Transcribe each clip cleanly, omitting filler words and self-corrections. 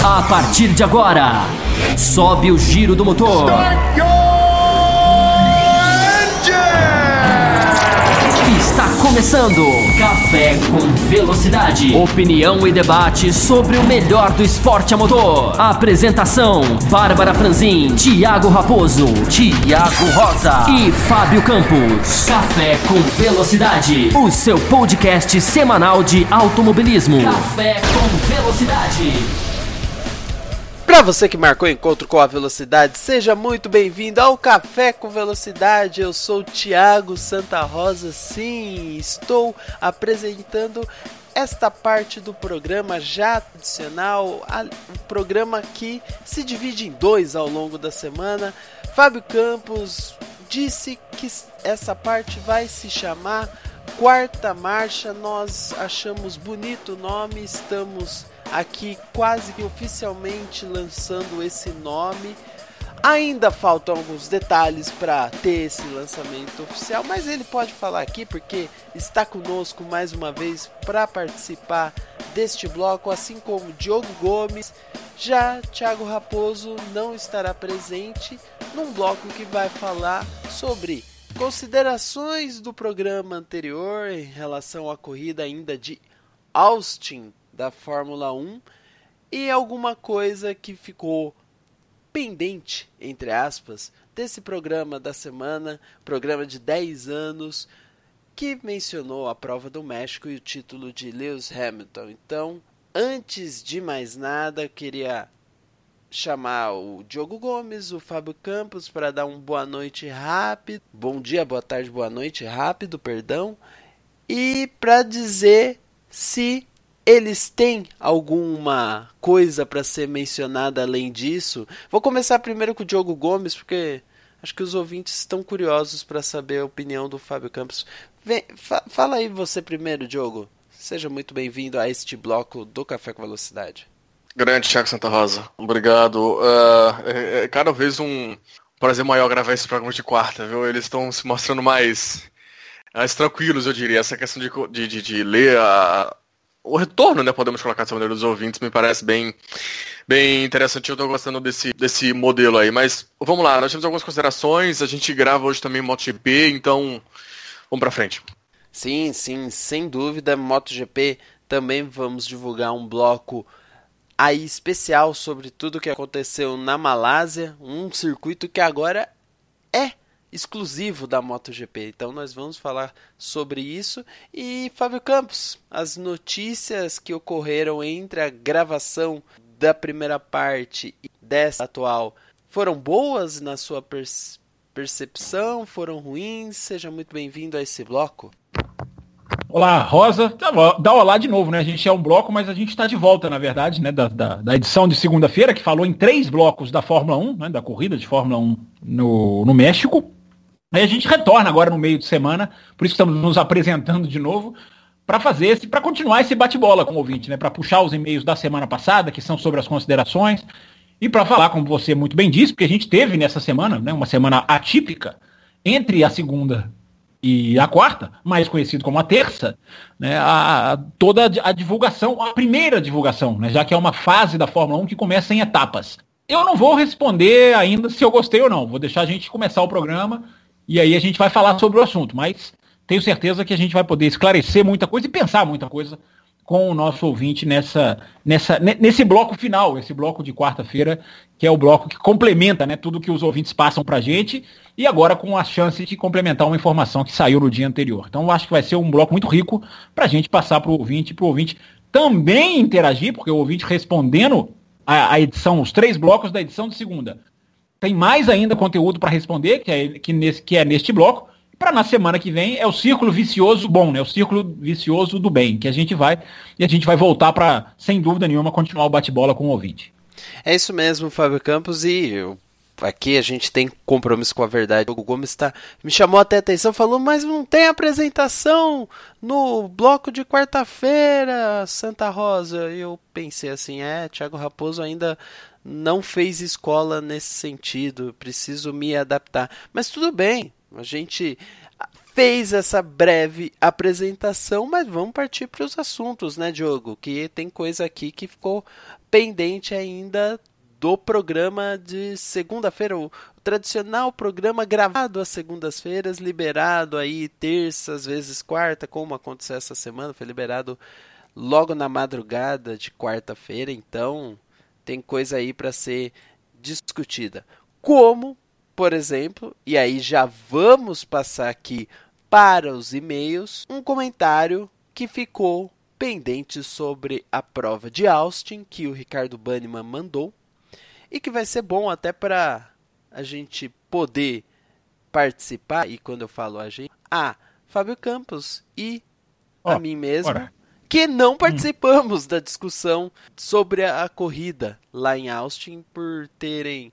A partir de agora, sobe o giro do motor. Está começando Café com Velocidade. Opinião e debate sobre o melhor do esporte a motor. Apresentação: Bárbara Franzin, Thiago Raposo, Thiago Rosa e Fábio Campos. Café com Velocidade, o seu podcast semanal de automobilismo. Café com Velocidade. Para você que marcou encontro com a velocidade, seja muito bem-vindo ao Café com Velocidade. Eu sou o Thiago Santa Rosa, sim, estou apresentando esta parte do programa já tradicional, um programa que se divide em dois ao longo da semana. Fábio Campos disse que essa parte vai se chamar Quarta Marcha, nós achamos bonito o nome, estamos aqui quase que oficialmente lançando esse nome. Ainda faltam alguns detalhes para ter esse lançamento oficial, mas ele pode falar aqui porque está conosco mais uma vez para participar deste bloco, assim como Diogo Gomes. Já Thiago Raposo não estará presente num bloco que vai falar sobre considerações do programa anterior em relação à corrida ainda de Austin da Fórmula 1 e alguma coisa que ficou pendente, entre aspas, desse programa da semana, programa de 10 anos, que mencionou a prova do México e o título de Lewis Hamilton. Então, antes de mais nada, eu queria chamar o Diogo Gomes, o Fábio Campos, para dar um boa noite rápido, bom dia, boa tarde, boa noite rápido, perdão, e para dizer se eles têm alguma coisa para ser mencionada além disso. Vou começar primeiro com o Diogo Gomes, porque acho que os ouvintes estão curiosos para saber a opinião do Fábio Campos. Fala aí você primeiro, Diogo. Seja muito bem-vindo a este bloco do Café com Velocidade. Grande Thiago Santa Rosa, obrigado. É cada vez um prazer maior gravar esse programa de quarta, viu? Eles estão se mostrando mais tranquilos, eu diria. Essa questão de ler o retorno, né, podemos colocar dessa maneira, dos ouvintes, me parece bem interessante. Eu estou gostando desse modelo aí, mas vamos lá, nós temos algumas considerações, a gente grava hoje também MotoGP, então vamos pra frente. Sim, sem dúvida, MotoGP também vamos divulgar um bloco aí especial sobre tudo que aconteceu na Malásia, um circuito que agora é exclusivo da MotoGP, então nós vamos falar sobre isso. E Fábio Campos, as notícias que ocorreram entre a gravação da primeira parte e dessa atual foram boas na sua percepção, foram ruins? Seja muito bem-vindo a esse bloco. Olá, Rosa. Dá olá de novo, né? A gente é um bloco, mas a gente está de volta, na verdade, né? Da edição de segunda-feira, que falou em 3 blocos da Fórmula 1, né? Da corrida de Fórmula 1 no México. Aí a gente retorna agora no meio de semana, por isso estamos nos apresentando de novo, para continuar esse bate-bola com o ouvinte, né? Para puxar os e-mails da semana passada, que são sobre as considerações, e para falar, como você muito bem disse, porque a gente teve nessa semana, né? Uma semana atípica, entre a segunda e a quarta, mais conhecido como a terça, né, toda a divulgação, a primeira divulgação, né, já que é uma fase da Fórmula 1 que começa em etapas. Eu não vou responder ainda se eu gostei ou não, vou deixar a gente começar o programa e aí a gente vai falar sobre o assunto, mas tenho certeza que a gente vai poder esclarecer muita coisa e pensar muita coisa com o nosso ouvinte nesse bloco final, esse bloco de quarta-feira, que é o bloco que complementa, né, tudo que os ouvintes passam pra gente, e agora com a chance de complementar uma informação que saiu no dia anterior. Então eu acho que vai ser um bloco muito rico pra gente passar pro ouvinte também interagir, porque o ouvinte respondendo a edição, os 3 blocos da edição de segunda, tem mais ainda conteúdo para responder, que é neste bloco, para na semana que vem é o círculo vicioso bom, né? O círculo vicioso do bem, que a gente vai voltar para, sem dúvida nenhuma, continuar o bate-bola com o ouvinte. É isso mesmo, Fábio Campos, e aqui a gente tem compromisso com a verdade. O Gomes me chamou até a atenção, falou, mas não tem apresentação no bloco de quarta-feira, Santa Rosa. E eu pensei assim, Thiago Raposo ainda não fez escola nesse sentido, preciso me adaptar. Mas tudo bem, a gente fez essa breve apresentação, mas vamos partir para os assuntos, né, Diogo? Que tem coisa aqui que ficou pendente ainda do programa de segunda-feira, o tradicional programa gravado às segundas-feiras, liberado aí terça, às vezes quarta, como aconteceu essa semana, foi liberado logo na madrugada de quarta-feira, então tem coisa aí para ser discutida. Como, por exemplo, e aí já vamos passar aqui para os e-mails, um comentário que ficou pendente sobre a prova de Austin, que o Ricardo Banniman mandou, e que vai ser bom até para a gente poder participar, e quando eu falo a gente, Fábio Campos e a mim mesmo, que não participamos da discussão sobre a corrida lá em Austin por terem,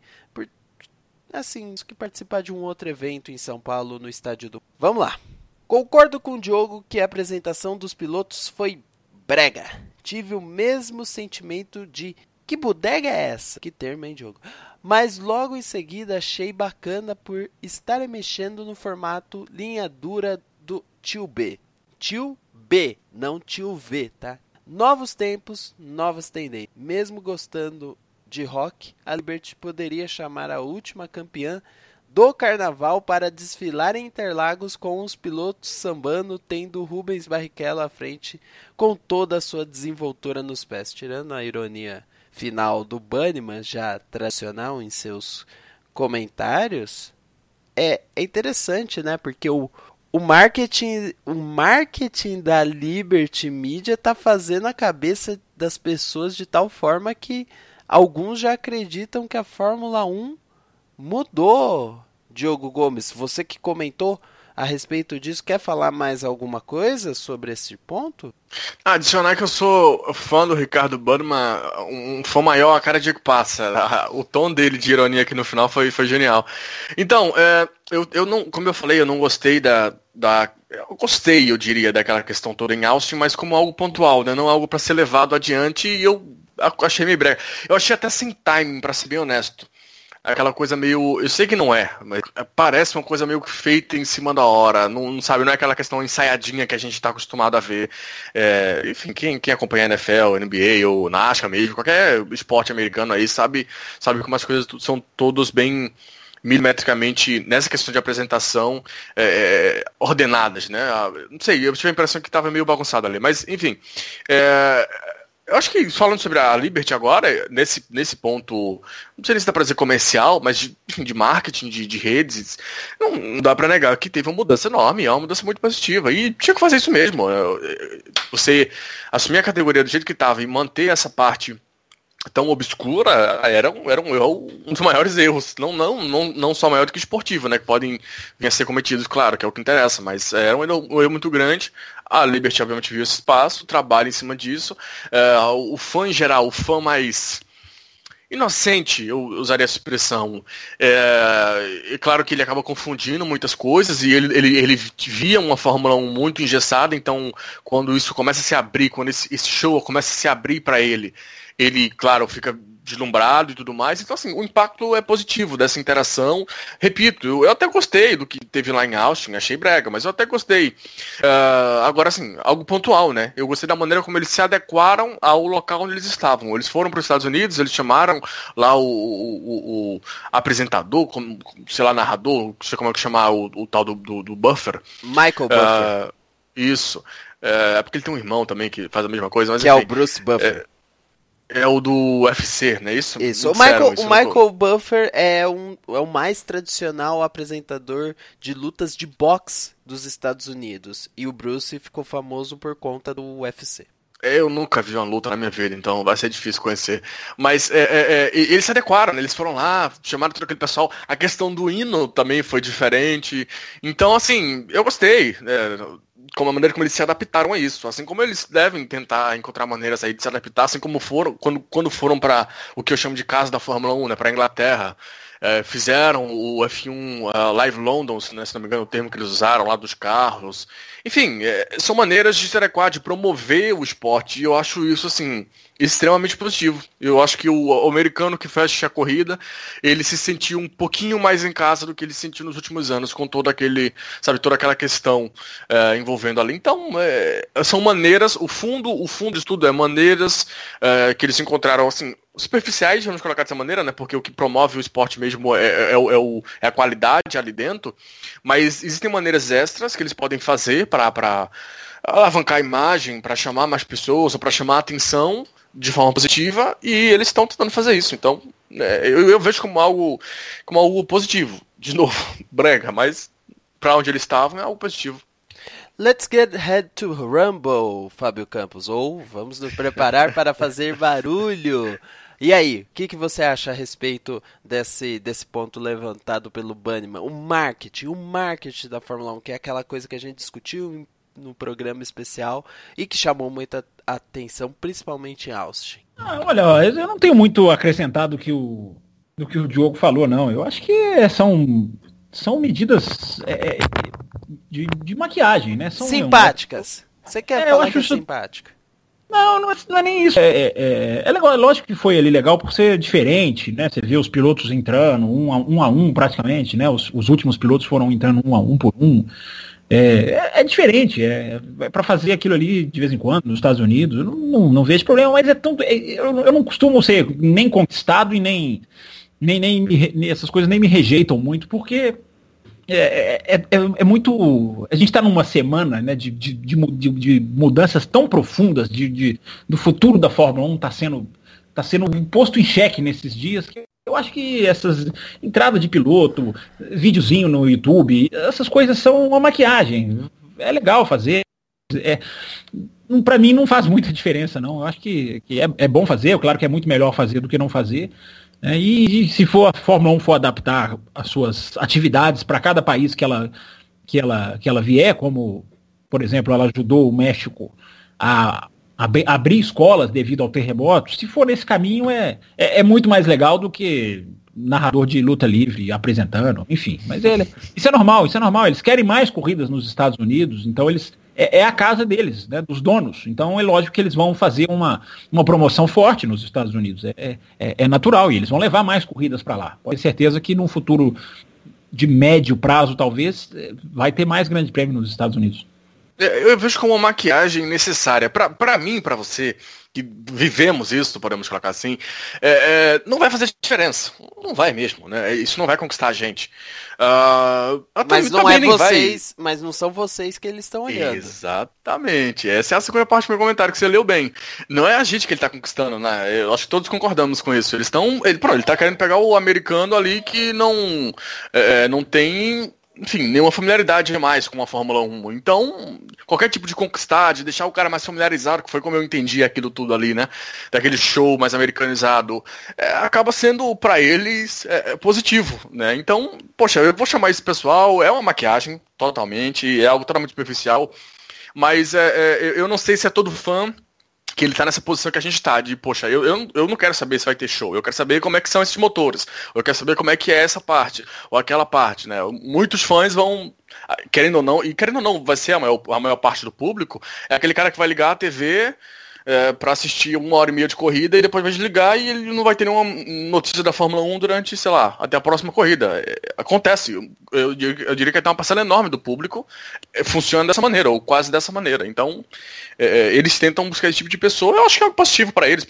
assim, que participar de um outro evento em São Paulo no estádio do... Vamos lá. Concordo com o Diogo que a apresentação dos pilotos foi brega. Tive o mesmo sentimento de que bodega é essa? Que termo, hein, Diogo? Mas logo em seguida achei bacana por estarem mexendo no formato linha dura do Tio B. Tio B, não Tio V, tá? Novos tempos, novas tendências. Mesmo gostando de rock, a Liberty poderia chamar a última campeã do carnaval para desfilar em Interlagos com os pilotos sambando, tendo Rubens Barrichello à frente com toda a sua desenvoltura nos pés. Tirando a ironia final do Banniman, já tradicional em seus comentários, é interessante, né? Porque o marketing da Liberty Media tá fazendo a cabeça das pessoas de tal forma que alguns já acreditam que a Fórmula 1 mudou. Diogo Gomes, você que comentou a respeito disso, quer falar mais alguma coisa sobre esse ponto? Adicionar que eu sou fã do Ricardo Banniman, um fã maior a cada dia que passa. O tom dele de ironia aqui no final foi genial. Então, eu não, como eu falei, eu não gostei eu gostei, eu diria, daquela questão toda em Austin, mas como algo pontual, né? Não algo para ser levado adiante, e eu achei meio brega. Eu achei até sem timing, para ser bem honesto. Aquela coisa meio... Eu sei que não é, mas parece uma coisa meio feita em cima da hora. Não sabe, não é aquela questão ensaiadinha que a gente está acostumado a ver. Enfim, quem acompanha a NFL, NBA ou NASCAR mesmo, qualquer esporte americano aí, sabe como as coisas são todas bem milimetricamente, nessa questão de apresentação, ordenadas, né? Não sei, eu tive a impressão que estava meio bagunçado ali. Mas, enfim... Eu acho que, falando sobre a Liberty agora, nesse ponto, não sei se dá pra dizer comercial, mas de marketing, de redes, não dá pra negar que teve uma mudança enorme, é uma mudança muito positiva, e tinha que fazer isso mesmo. Você assumir a categoria do jeito que estava e manter essa parte tão obscura era um dos maiores erros, não só maior do que esportivo, né, que podem vir a ser cometidos, claro, que é o que interessa, mas era um erro muito grande. A Liberty obviamente viu esse espaço, trabalha em cima disso, o fã em geral, o fã mais inocente, eu usaria essa expressão, é claro que ele acaba confundindo muitas coisas, e ele via uma Fórmula 1 muito engessada, então quando isso começa a se abrir, quando esse show começa a se abrir para ele, claro, fica deslumbrado e tudo mais. Então, assim, o impacto é positivo dessa interação. Repito, eu até gostei do que teve lá em Austin, achei brega, mas eu até gostei. Agora, assim, algo pontual, né? Eu gostei da maneira como eles se adequaram ao local onde eles estavam. Eles foram para os Estados Unidos, eles chamaram lá o apresentador, sei lá, narrador, não sei como é que chamar o tal do Buffer. Michael Buffer. Isso. É porque ele tem um irmão também que faz a mesma coisa. Mas, que enfim, é o Bruce Buffer. É o do UFC, não é isso? Isso. O Michael Buffer é o mais tradicional apresentador de lutas de boxe dos Estados Unidos. E o Bruce ficou famoso por conta do UFC. Eu nunca vi uma luta na minha vida, então vai ser difícil conhecer. Mas eles se adequaram, né? Eles foram lá, chamaram todo aquele pessoal. A questão do hino também foi diferente. Então, assim, eu gostei. Com a maneira como eles se adaptaram a isso. Assim como eles devem tentar encontrar maneiras aí de se adaptar, assim como foram, quando foram para o que eu chamo de casa da Fórmula 1, né, para a Inglaterra, fizeram o F1 Live London, né, se não me engano o termo que eles usaram lá dos carros. Enfim, são maneiras de se adequar, de promover o esporte, e eu acho isso, assim, extremamente positivo. Eu acho que o americano que fecha a corrida, ele se sentiu um pouquinho mais em casa do que ele sentiu nos últimos anos, com toda aquela questão envolvendo ali. Então, são maneiras, o fundo de tudo é maneiras que eles encontraram, assim, superficiais, vamos colocar dessa maneira, né? Porque o que promove o esporte mesmo é a qualidade ali dentro, mas existem maneiras extras que eles podem fazer para alavancar a imagem, para chamar mais pessoas, para chamar a atenção de forma positiva, e eles estão tentando fazer isso. Então, eu vejo como algo positivo. De novo, brega, mas para onde eles estavam é algo positivo. Let's get head to rumble, Fábio Campos, ou vamos nos preparar para fazer barulho. E aí, o que você acha a respeito desse ponto levantado pelo Banniman? O marketing da Fórmula 1, que é aquela coisa que a gente discutiu no programa especial e que chamou muita atenção, principalmente em Austin. Olha, eu não tenho muito a acrescentar do que o Diogo falou, não. Eu acho que são medidas de maquiagem, né? Simpáticas. Você quer falar que é simpática? Não é nem isso. É legal, lógico que foi ali legal por ser diferente, né? Você vê os pilotos entrando um a um praticamente, né? Os últimos pilotos foram entrando um a um por um. É diferente, para fazer aquilo ali de vez em quando nos Estados Unidos, eu não vejo problema, mas eu não costumo ser nem conquistado e nem essas coisas nem me rejeitam muito, porque é muito. A gente está numa semana, né, de mudanças tão profundas do futuro da Fórmula 1 está sendo posto em xeque nesses dias, que eu acho que essas entradas de piloto, videozinho no YouTube, essas coisas são uma maquiagem. É legal fazer. Para mim não faz muita diferença, não. Eu acho que é bom fazer, claro que é muito melhor fazer do que não fazer. E se a Fórmula 1 for adaptar as suas atividades para cada país que ela vier, como, por exemplo, ela ajudou o México a abrir escolas devido ao terremoto, se for nesse caminho é muito mais legal do que narrador de luta livre apresentando, enfim. Mas isso é normal, eles querem mais corridas nos Estados Unidos, então é a casa deles, né, dos donos. Então é lógico que eles vão fazer uma promoção forte nos Estados Unidos. É natural, e eles vão levar mais corridas para lá. Pode ter certeza que num futuro de médio prazo, talvez, vai ter mais grande prêmio nos Estados Unidos. Eu vejo como uma maquiagem necessária. Pra mim, pra você, que vivemos isso, podemos colocar assim, não vai fazer diferença. Não vai mesmo, né? Isso não vai conquistar a gente. Mas não é vocês, mas não são vocês que eles estão olhando. Exatamente. Essa é a segunda parte do meu comentário que você leu bem. Não é a gente que ele tá conquistando, né? Eu acho que todos concordamos com isso. Ele tá querendo pegar o americano ali que não tem, enfim, nenhuma familiaridade mais com a Fórmula 1. Então, qualquer tipo de conquistar, de deixar o cara mais familiarizado, que foi como eu entendi aquilo tudo ali, né? Daquele show mais americanizado, acaba sendo, pra eles, positivo, né? Então, poxa, eu vou chamar esse pessoal, é uma maquiagem, totalmente, é algo totalmente superficial, mas eu não sei se é todo fã que ele tá nessa posição que a gente tá, de, poxa, eu não quero saber se vai ter show, eu quero saber como é que são esses motores, eu quero saber como é que é essa parte, ou aquela parte, né? Muitos fãs vão, querendo ou não, vai ser a maior parte do público, é aquele cara que vai ligar a TV pra assistir 1h30 de corrida e depois vai desligar e ele não vai ter nenhuma notícia da Fórmula 1 durante, sei lá, até a próxima corrida. Acontece, eu diria que tem uma parcela enorme do público funciona dessa maneira, ou quase dessa maneira. Então, eles tentam buscar esse tipo de pessoa, eu acho que é positivo para eles,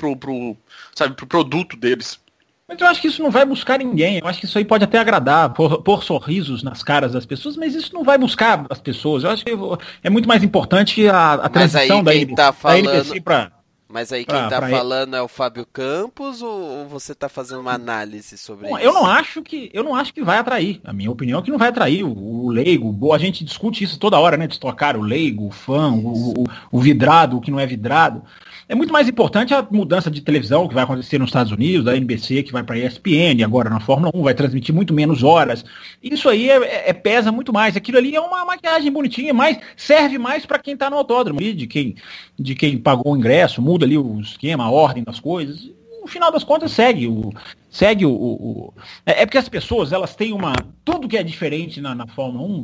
pro produto deles. Mas eu acho que isso não vai buscar ninguém. Eu acho que isso aí pode até agradar, pôr sorrisos nas caras das pessoas, mas isso não vai buscar as pessoas. Eu acho que é muito mais importante a transição da NBC para... Mas aí quem tá falando é o Fábio Campos ou você tá fazendo uma análise sobre isso? Eu não acho que vai atrair. A minha opinião é que não vai atrair o leigo. A gente discute isso toda hora, né? De trocar o leigo, o fã, o vidrado, o que não é vidrado. É muito mais importante a mudança de televisão que vai acontecer nos Estados Unidos, da NBC que vai para a ESPN, agora na Fórmula 1 vai transmitir muito menos horas. Isso aí pesa muito mais. Aquilo ali é uma maquiagem bonitinha, mas serve mais para quem está no autódromo, de quem pagou o ingresso, muda ali o esquema, a ordem das coisas. No final das contas segue o... É porque as pessoas, elas têm tudo que é diferente na Fórmula 1,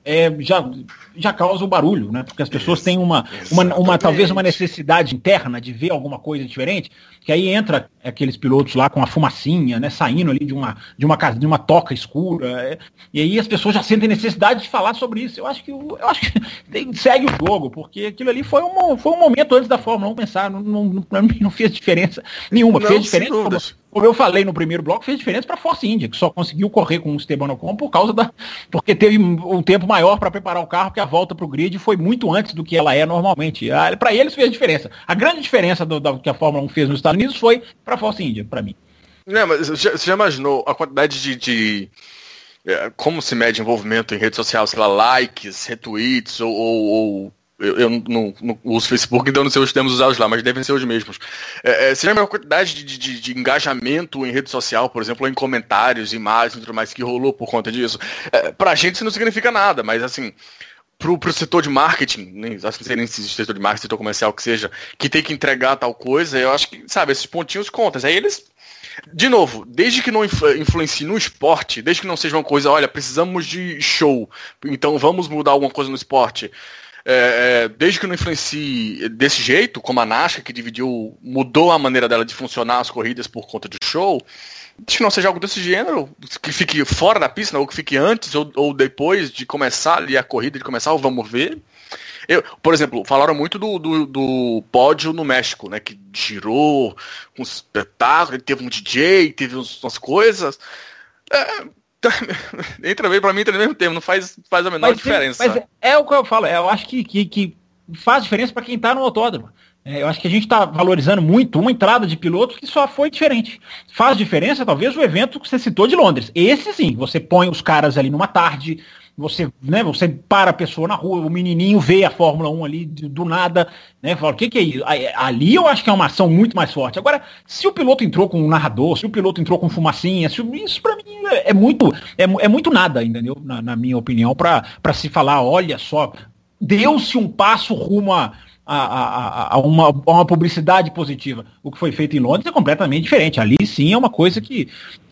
já causa o barulho, né? Porque as pessoas têm talvez uma necessidade interna de ver alguma coisa diferente, que aí entra aqueles pilotos lá com a fumacinha, né? Saindo ali de uma toca escura, e aí as pessoas já sentem necessidade de falar sobre isso. Eu acho que segue o jogo, porque aquilo ali foi um momento antes da Fórmula 1 pensar, pra mim não fez diferença nenhuma. Fez diferença, como eu falei no primeiro bloco, fez diferença para a Force India, que só conseguiu correr com o Esteban Ocon porque teve um tempo maior para preparar o carro, que a volta para o grid foi muito antes do que ela é normalmente. Para eles fez diferença. A grande diferença que a Fórmula 1 fez nos Estados Unidos foi para a Force India, para mim. Não, mas você já imaginou a quantidade de como se mede envolvimento em rede social, sei lá, likes, retweets ou eu não uso Facebook, então não sei os termos usados lá, mas devem ser os mesmos. Você já viu a quantidade de engajamento em rede social, por exemplo, ou em comentários, imagens e tudo mais que rolou por conta disso? Pra gente isso não significa nada, mas assim, pro setor de marketing, acho que não sei nem se existe setor de marketing, setor comercial que seja, que tem que entregar tal coisa, eu acho que, sabe, esses pontinhos contam. Aí eles, de novo, desde que não influencie no esporte, desde que não seja uma coisa, olha, precisamos de show, então vamos mudar alguma coisa no esporte, desde que não influencie desse jeito, como a NASCAR, que mudou a maneira dela de funcionar as corridas por conta de show, desde que não seja algo desse gênero, que fique fora da pista, ou que fique antes ou depois de começar ali a corrida, de começar o vamos ver. Por exemplo, falaram muito do pódio no México, né, que girou um espetáculo, teve um DJ, teve umas coisas. Entra bem pra mim, entra no mesmo tempo, não faz a menor diferença. Mas é o que eu falo, eu acho que faz diferença para quem tá no autódromo. Eu acho que a gente está valorizando muito uma entrada de pilotos que só foi diferente. Faz diferença, talvez, o evento que você citou de Londres. Esse sim, você põe os caras ali numa tarde, você para a pessoa na rua, o menininho vê a Fórmula 1 ali do nada, né? Fala, o que é isso? Ali eu acho que é uma ação muito mais forte. Agora, se o piloto entrou com um narrador, se o piloto entrou com fumacinha, isso para mim é muito nada, entendeu? Na minha opinião, para se falar, olha só, deu-se um passo rumo a uma publicidade positiva. O que foi feito em Londres é completamente diferente. Ali sim é uma coisa que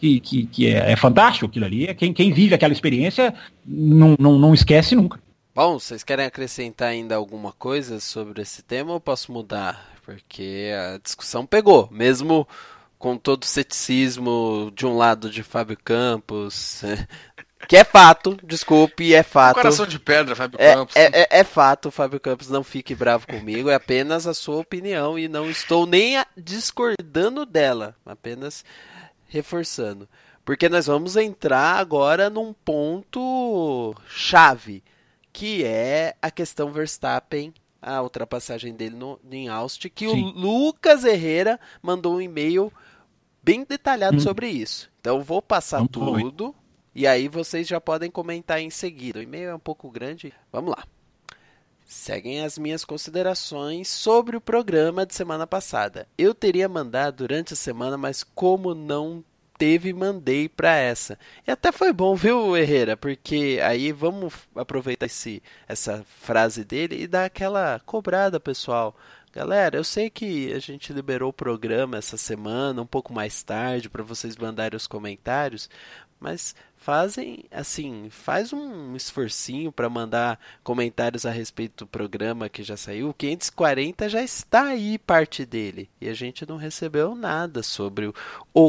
é fantástico. Aquilo ali, quem vive aquela experiência não esquece nunca. Bom, vocês querem acrescentar ainda alguma coisa sobre esse tema ou posso mudar? Porque a discussão pegou, mesmo com todo o ceticismo de um lado de Fábio Campos, que é fato, desculpe, é fato. Coração de pedra, Fábio Campos. É fato, Fábio Campos, não fique bravo comigo, é apenas a sua opinião e não estou nem discordando dela, apenas reforçando. Porque nós vamos entrar agora num ponto chave, que é a questão Verstappen, a ultrapassagem dele em Austin, que Sim. O Lucas Herrera mandou um e-mail bem detalhado sobre isso. Então eu vou passar tudo e aí vocês já podem comentar em seguida. O e-mail é um pouco grande. Vamos lá. Seguem as minhas considerações sobre o programa de semana passada. Eu teria mandado durante a semana, mas como não teve, mandei para essa. E até foi bom, viu, Herrera? Porque aí vamos aproveitar essa frase dele e dar aquela cobrada, pessoal. Galera, eu sei que a gente liberou o programa essa semana, um pouco mais tarde, para vocês mandarem os comentários, mas faz um esforcinho para mandar comentários a respeito do programa que já saiu. O 540 já está aí, parte dele, e a gente não recebeu nada sobre o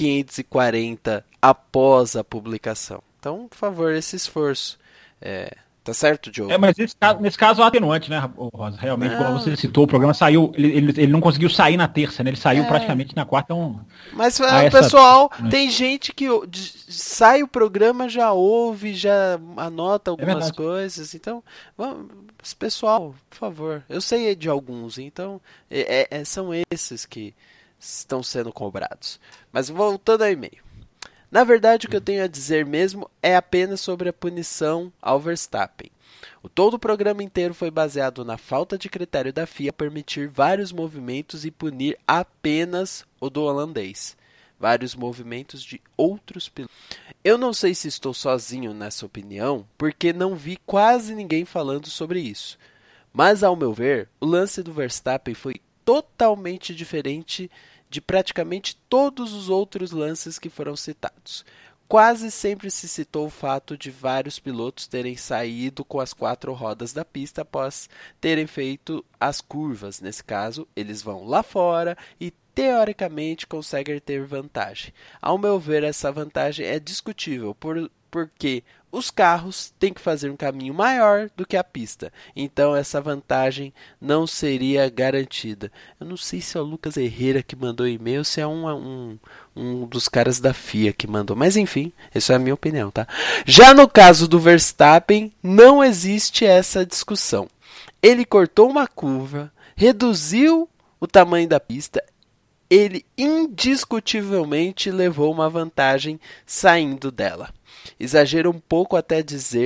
540 após a publicação. Então, por favor, esse esforço. Tá certo, Diogo? Mas nesse caso é atenuante, né, Rosa? Realmente, como você citou, o programa saiu, ele não conseguiu sair na terça, né? Ele saiu praticamente na quarta. Mas, pessoal, tem gente que sai o programa, já ouve, já anota algumas coisas. Então, pessoal, por favor. Eu sei de alguns, então são esses que estão sendo cobrados. Mas voltando ao e-mail. Na verdade, o que eu tenho a dizer mesmo é apenas sobre a punição ao Verstappen. Todo o programa inteiro foi baseado na falta de critério da FIA permitir vários movimentos e punir apenas o do holandês. Vários movimentos de outros pilotos. Eu não sei se estou sozinho nessa opinião, porque não vi quase ninguém falando sobre isso. Mas, ao meu ver, o lance do Verstappen foi totalmente diferente de praticamente todos os outros lances que foram citados. Quase sempre se citou o fato de vários pilotos terem saído com as 4 rodas da pista após terem feito as curvas. Nesse caso, eles vão lá fora e teoricamente conseguem ter vantagem. Ao meu ver, essa vantagem é discutível porque os carros têm que fazer um caminho maior do que a pista. Então essa vantagem não seria garantida. Eu não sei se é o Lucas Herrera que mandou e-mail ou se é um dos caras da FIA que mandou. Mas enfim, essa é a minha opinião, tá? Já no caso do Verstappen, não existe essa discussão. Ele cortou uma curva, reduziu o tamanho da pista. Ele indiscutivelmente levou uma vantagem saindo dela. Exagera um pouco até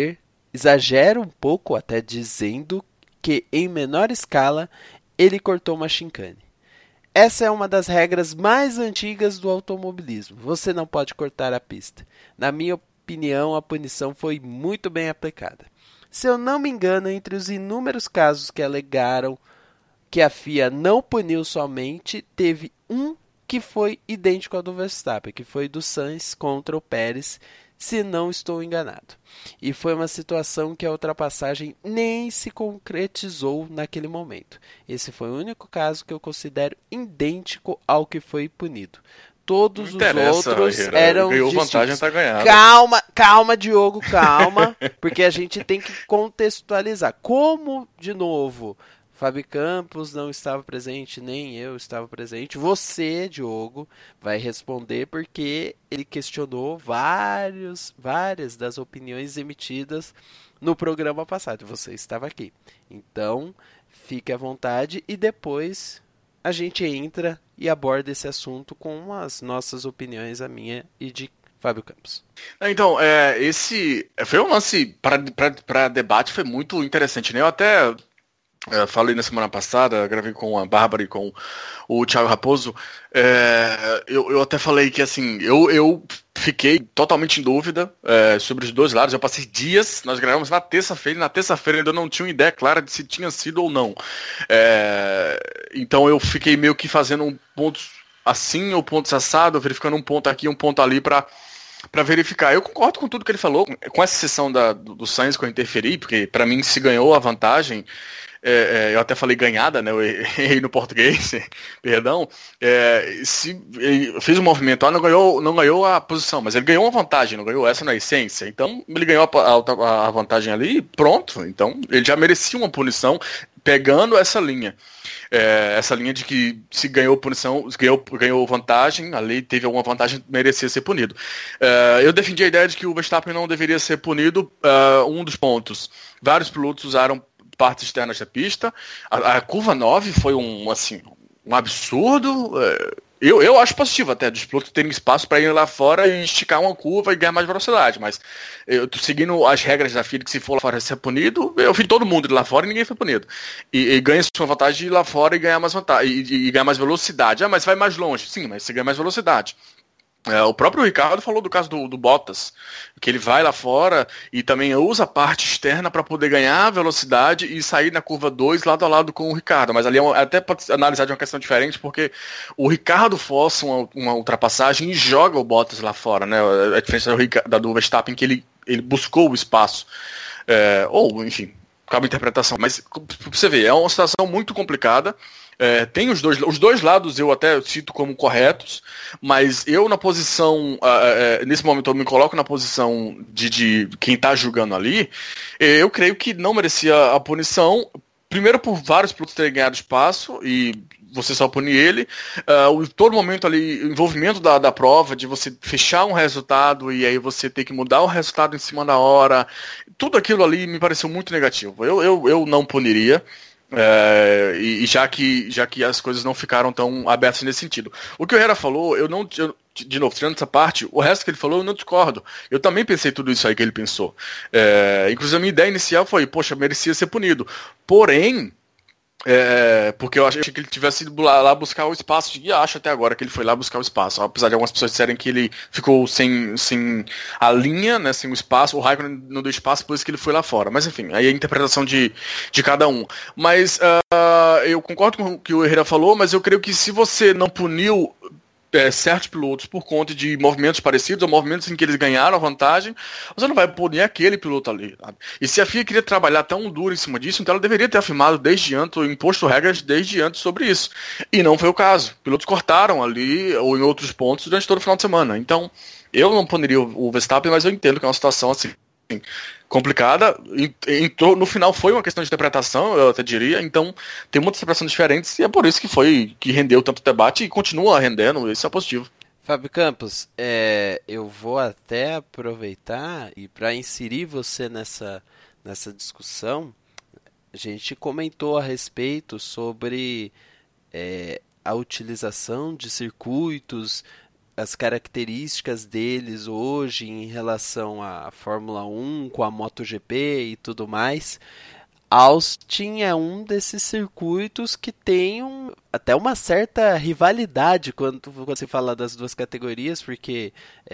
dizendo que em menor escala ele cortou uma chicane. Essa é uma das regras mais antigas do automobilismo. Você não pode cortar a pista. Na minha opinião, a punição foi muito bem aplicada. Se eu não me engano, entre os inúmeros casos que alegaram que a FIA não puniu somente, teve um que foi idêntico ao do Verstappen, que foi do Sainz contra o Pérez, se não estou enganado. E foi uma situação que a ultrapassagem nem se concretizou naquele momento. Esse foi o único caso que eu considero idêntico ao que foi punido. Todos os outros eram ganhou vantagem, tá ganhado. Calma, Diogo, calma, porque a gente tem que contextualizar. Como, de novo, Fábio Campos não estava presente, nem eu estava presente. Você, Diogo, vai responder porque ele questionou várias das opiniões emitidas no programa passado. Você estava aqui. Então, fique à vontade e depois a gente entra e aborda esse assunto com as nossas opiniões, a minha e de Fábio Campos. Então, esse foi um lance para debate, foi muito interessante, né? Eu até falei na semana passada, gravei com a Bárbara e com o Thiago Raposo, eu até falei que assim, eu fiquei totalmente em dúvida sobre os dois lados. Eu passei dias, nós gravamos na terça-feira, e na terça-feira ainda não tinha uma ideia clara de se tinha sido ou não. Então eu fiquei meio que fazendo um ponto assim, ou pontos assado, verificando um ponto aqui, um ponto ali para verificar. Eu concordo com tudo que ele falou, com essa exceção do Sainz que eu interferi, porque para mim se ganhou a vantagem. Eu até falei ganhada, né? Eu errei no português, perdão. Se ele fez um movimento, não ganhou a posição, mas ele ganhou uma vantagem, não ganhou essa na essência. Então, ele ganhou a vantagem ali, pronto. Então, ele já merecia uma punição pegando essa linha. Essa linha de que se ganhou punição, ganhou vantagem, ali teve alguma vantagem, merecia ser punido. Eu defendi a ideia de que o Verstappen não deveria ser punido. Um dos pontos, vários pilotos usaram partes externas da pista. A curva 9 foi um absurdo. Eu acho positivo até dos pilotos terem espaço para ir lá fora e esticar uma curva e ganhar mais velocidade, mas eu tô seguindo as regras da FIA que se for lá fora ser punido, eu vi todo mundo ir lá fora e ninguém foi punido. E ganha sua vantagem de ir lá fora e ganhar mais vantagem, e ganhar mais velocidade. Mas vai mais longe. Sim, mas você ganha mais velocidade. O próprio Ricardo falou do caso do Bottas, que ele vai lá fora e também usa a parte externa para poder ganhar velocidade e sair na curva 2 lado a lado com o Ricardo. Mas ali até pode analisar de uma questão diferente, porque o Ricardo força uma ultrapassagem e joga o Bottas lá fora, né? A diferença do Verstappen, que ele buscou o espaço. Enfim, cabe a interpretação. Mas pra você ver, é uma situação muito complicada. Tem os dois lados, eu até cito como corretos, mas eu na posição, nesse momento eu me coloco na posição de quem está julgando ali. Eu creio que não merecia a punição, primeiro por vários pilotos terem ganhado espaço e você só punir ele, todo momento ali, o envolvimento da prova, de você fechar um resultado e aí você ter que mudar o resultado em cima da hora, tudo aquilo ali me pareceu muito negativo. Eu não puniria. E já que as coisas não ficaram tão abertas nesse sentido. O que o Herrera falou, de novo, tirando essa parte, o resto que ele falou eu não discordo. Eu também pensei tudo isso aí que ele pensou. Inclusive a minha ideia inicial foi, poxa, merecia ser punido. Porém, porque eu achei que ele tivesse ido lá buscar o espaço, e acho até agora que ele foi lá buscar o espaço, apesar de algumas pessoas disserem que ele ficou sem a linha, né, sem o espaço, o Raikkonen não deu espaço, por isso que ele foi lá fora, mas enfim, aí é a interpretação de cada um. Mas eu concordo com o que o Herrera falou, mas eu creio que se você não puniu certos pilotos por conta de movimentos parecidos ou movimentos em que eles ganharam a vantagem, você não vai punir aquele piloto ali, sabe? E se a FIA queria trabalhar tão duro em cima disso, então ela deveria ter afirmado desde antes, ou imposto regras desde antes sobre isso. E não foi o caso. Pilotos cortaram ali ou em outros pontos durante todo o final de semana. Então, eu não puniria o Verstappen, mas eu entendo que é uma situação assim complicada. No final foi uma questão de interpretação, eu até diria. Então, tem muitas interpretações diferentes e é por isso que rendeu tanto debate e continua rendendo. Isso é positivo. Fábio Campos, eu vou até aproveitar e para inserir você nessa discussão, a gente comentou a respeito sobre a utilização de circuitos, as características deles hoje em relação à Fórmula 1, com a MotoGP e tudo mais. Austin é um desses circuitos que tem até uma certa rivalidade quando você fala das duas categorias, porque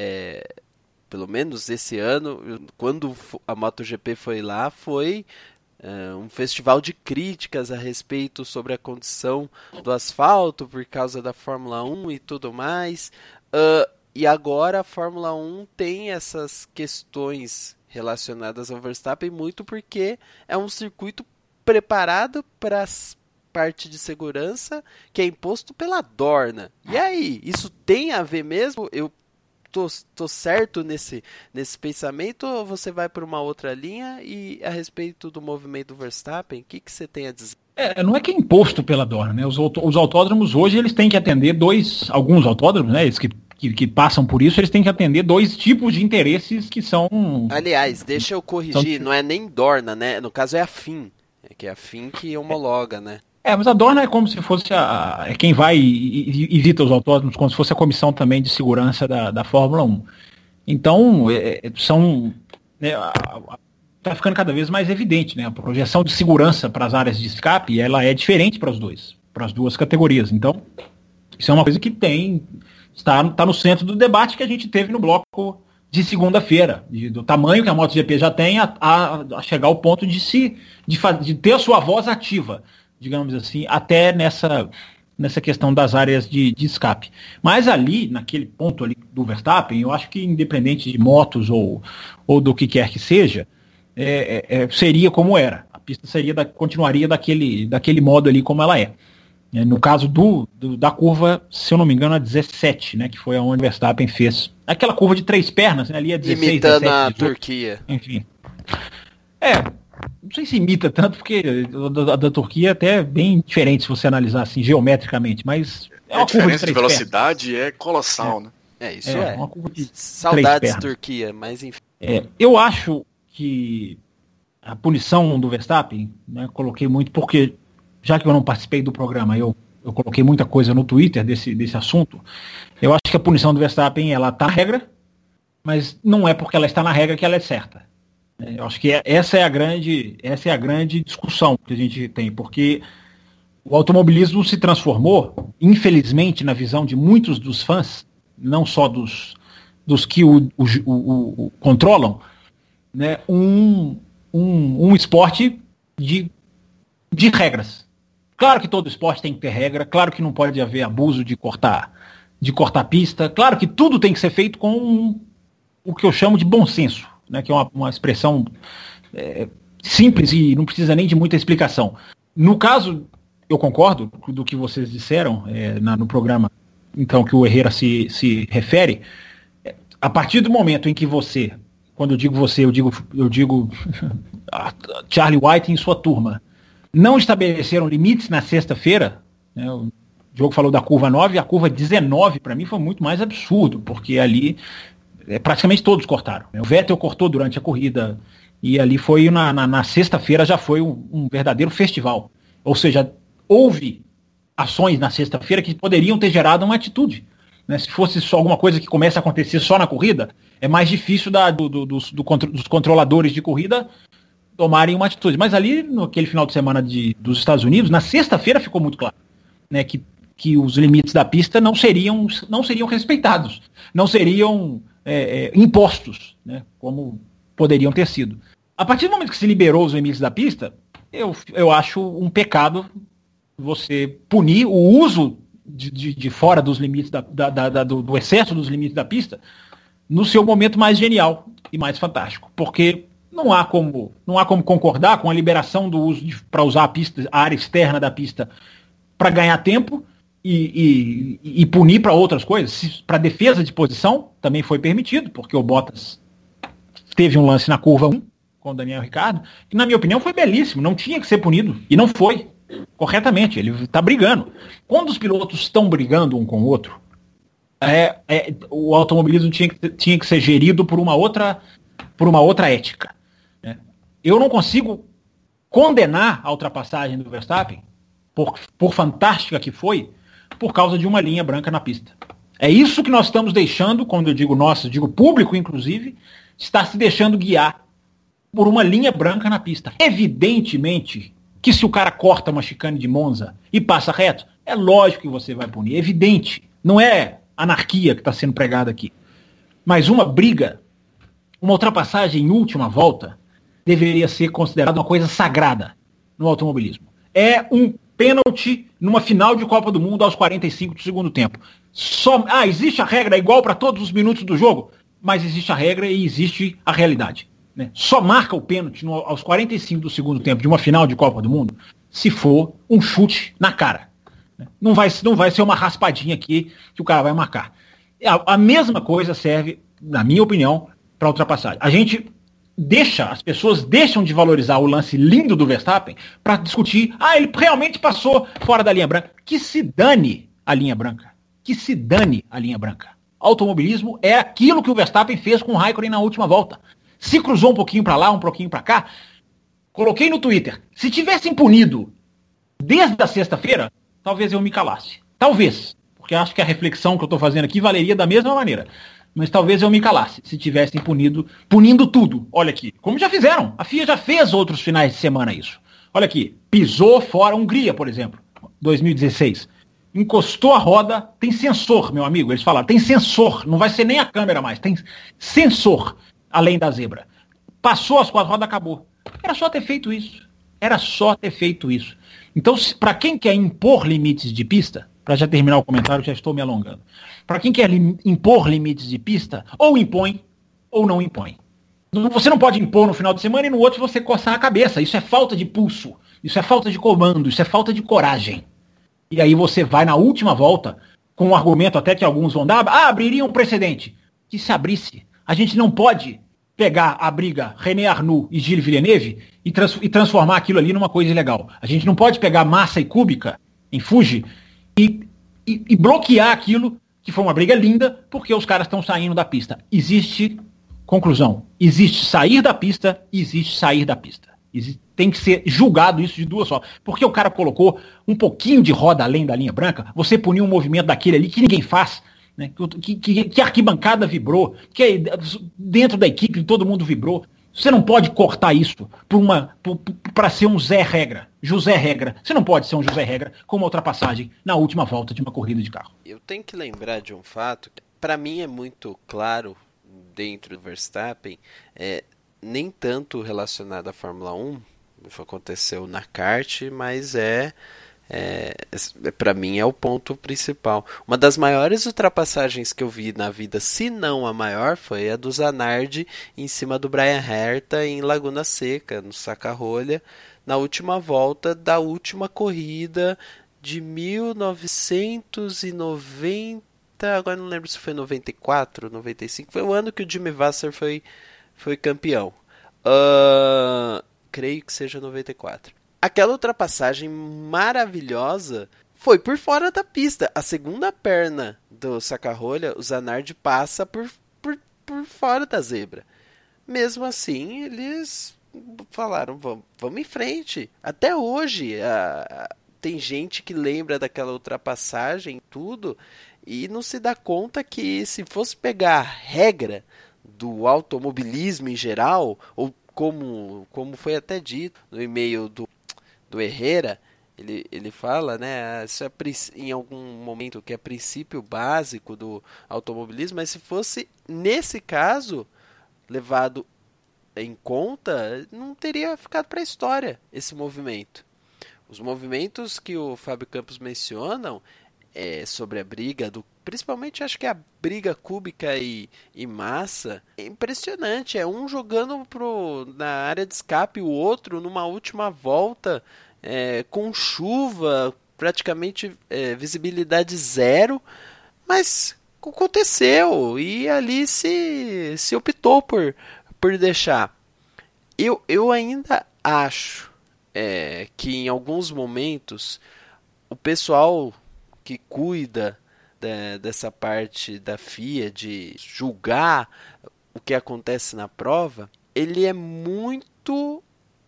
pelo menos esse ano, quando a MotoGP foi lá, foi um festival de críticas a respeito sobre a condição do asfalto por causa da Fórmula 1 e tudo mais. E agora a Fórmula 1 tem essas questões relacionadas ao Verstappen muito porque é um circuito preparado para parte de segurança que é imposto pela Dorna. E aí, isso tem a ver mesmo? Eu tô certo nesse pensamento ou você vai por uma outra linha? E a respeito do movimento do Verstappen, o que você tem a dizer? Não é que é imposto pela Dorna, né? Os autódromos hoje eles têm que atender alguns autódromos, né? Eles que passam por isso, eles têm que atender dois tipos de interesses que são... Aliás, deixa eu corrigir, não é nem Dorna, né? No caso é a FIM, que é a FIM que homologa, né? Mas a Dorna é como se fosse quem vai e visita os autódromos, como se fosse a comissão também de segurança da Fórmula 1. Então, está ficando cada vez mais evidente, né? A projeção de segurança para as áreas de escape, ela é diferente para as duas categorias. Então, isso é uma coisa que está no centro do debate que a gente teve no bloco de segunda-feira, do tamanho que a MotoGP já tem a chegar ao ponto de ter a sua voz ativa, digamos assim, até nessa questão das áreas de escape. Mas ali, naquele ponto ali do Verstappen, eu acho que independente de motos ou do que quer que seja, seria como era. A pista continuaria daquele modo ali como ela é. No caso da curva, se eu não me engano, a 17, né, que foi aonde o Verstappen fez. Aquela curva de 3 pernas, né, ali é 16, imitando 17, a 18, Turquia. Enfim. Não sei se imita tanto, porque a da Turquia é até bem diferente se você analisar assim, geometricamente, mas é uma curva de 3 velocidade pernas. É colossal, né? Isso é. Uma curva de saudades Turquia, mas enfim. Eu acho que a punição do Verstappen, né, coloquei muito, porque já que eu não participei do programa, eu coloquei muita coisa no Twitter desse assunto. Eu acho que a punição do Verstappen, ela está na regra, mas não é porque ela está na regra que ela é certa. Eu acho que essa é a grande discussão que a gente tem, porque o automobilismo se transformou, infelizmente, na visão de muitos dos fãs, não só dos que o controlam, né, um esporte de regras. Claro que todo esporte tem que ter regra, claro que não pode haver abuso de cortar pista, claro que tudo tem que ser feito com o que eu chamo de bom senso, né, que é uma expressão simples e não precisa nem de muita explicação. No caso, eu concordo do que vocês disseram no programa, então, que o Herrera se refere. A partir do momento em que você, quando eu digo você, eu digo Charlie White em sua turma, não estabeleceram limites na sexta-feira, né, o Diogo falou da curva 9, a curva 19 para mim foi muito mais absurdo, porque ali praticamente todos cortaram. O Vettel cortou durante a corrida, e ali foi na sexta-feira já foi um verdadeiro festival. Ou seja, houve ações na sexta-feira que poderiam ter gerado uma atitude. Né? Se fosse só alguma coisa que começa a acontecer só na corrida, é mais difícil dos controladores de corrida tomarem uma atitude. Mas ali, naquele final de semana dos Estados Unidos, na sexta-feira ficou muito claro, né, que os limites da pista não seriam respeitados, não seriam impostos, né, como poderiam ter sido. A partir do momento que se liberou os limites da pista, eu acho um pecado você punir o uso de fora dos limites do excesso dos limites da pista, no seu momento mais genial e mais fantástico. Porque não há como concordar com a liberação do uso para usar a pista, a área externa da pista, para ganhar tempo e punir para outras coisas. Para defesa de posição também foi permitido, porque o Bottas teve um lance na curva 1 com o Daniel Ricciardo, que na minha opinião foi belíssimo, não tinha que ser punido, e não foi, corretamente, ele está brigando. Quando os pilotos estão brigando um com o outro, o automobilismo tinha que ser gerido por uma outra ética. Né? Eu não consigo condenar a ultrapassagem do Verstappen, por fantástica que foi, por causa de uma linha branca na pista. É isso que nós estamos deixando, quando eu digo nós, eu digo público inclusive, está se deixando guiar por uma linha branca na pista. Evidentemente que se o cara corta uma chicane de Monza e passa reto, é lógico que você vai punir. É evidente. Não é anarquia que está sendo pregada aqui. Mas uma briga, uma ultrapassagem em última volta, deveria ser considerada uma coisa sagrada no automobilismo. É um pênalti numa final de Copa do Mundo aos 45 do segundo tempo. Existe a regra igual para todos os minutos do jogo? Mas existe a regra e existe a realidade. Né? Só marca o pênalti aos 45 do segundo tempo de uma final de Copa do Mundo se for um chute na cara. Né? Não vai ser uma raspadinha aqui que o cara vai marcar. A mesma coisa serve, na minha opinião, para ultrapassagem. As pessoas deixam de valorizar o lance lindo do Verstappen para discutir, ele realmente passou fora da linha branca. Que se dane a linha branca. Que se dane a linha branca. Automobilismo é aquilo que o Verstappen fez com o Raikkonen na última volta. Se cruzou um pouquinho para lá, um pouquinho para cá. Coloquei no Twitter. Se tivessem punido desde a sexta-feira, talvez eu me calasse. Talvez. Porque acho que a reflexão que eu estou fazendo aqui valeria da mesma maneira. Mas talvez eu me calasse se tivessem punindo tudo. Olha aqui. Como já fizeram. A FIA já fez outros finais de semana isso. Olha aqui. Pisou fora a Hungria, por exemplo. 2016. Encostou a roda. Tem sensor, meu amigo. Eles falaram. Tem sensor. Não vai ser nem a câmera mais. Tem sensor. Além da zebra. Passou as 4 rodas, acabou. Era só ter feito isso. Então, para quem quer impor limites de pista, para já terminar o comentário, já estou me alongando. Para quem quer impor limites de pista, ou impõe, ou não impõe. Você não pode impor no final de semana e no outro você coçar a cabeça. Isso é falta de pulso. Isso é falta de comando. Isso é falta de coragem. E aí você vai na última volta, com um argumento até que alguns vão dar, abriria um precedente. Que se abrisse. A gente não pode pegar a briga René Arnoux e Gilles Villeneuve e transformar aquilo ali numa coisa ilegal. A gente não pode pegar Massa e Kubica em Fuji e bloquear aquilo que foi uma briga linda porque os caras estão saindo da pista. Conclusão, existe sair da pista e existe sair da pista. Tem que ser julgado isso de duas só. Porque o cara colocou um pouquinho de roda além da linha branca, você puniu um movimento daquele ali que ninguém faz. Né, que a arquibancada vibrou, que dentro da equipe todo mundo vibrou. Você não pode cortar isso para ser um Zé Regra, José Regra. Você não pode ser um José Regra com uma ultrapassagem na última volta de uma corrida de carro. Eu tenho que lembrar de um fato que para mim é muito claro dentro do Verstappen, nem tanto relacionado à Fórmula 1, isso aconteceu na kart, mas para mim é o ponto principal. Uma das maiores ultrapassagens que eu vi na vida, se não a maior, foi a do Zanardi em cima do Brian Herta em Laguna Seca, no Saca-Rolha, na última volta da última corrida de 1990, agora não lembro se foi 94, 95, foi o ano que o Jimmy Vasser foi campeão. Creio que seja 94. Aquela ultrapassagem maravilhosa foi por fora da pista. A segunda perna do Saca-Rolha, o Zanardi passa por fora da zebra. Mesmo assim, eles falaram, vamos em frente. Até hoje, tem gente que lembra daquela ultrapassagem tudo e não se dá conta que se fosse pegar a regra do automobilismo em geral, ou como foi até dito no e-mail do Herrera, ele fala, né, isso é em algum momento que é princípio básico do automobilismo, mas se fosse, nesse caso, levado em conta, não teria ficado para a história esse movimento. Os movimentos que o Fábio Campos mencionam sobre a briga, principalmente acho que a briga Kubica e Massa, é impressionante. É um jogando na área de escape, o outro numa última volta, com chuva, praticamente visibilidade zero, mas aconteceu e ali se optou por deixar. Eu ainda acho que em alguns momentos o pessoal que cuida dessa parte da FIA de julgar o que acontece na prova, ele é muito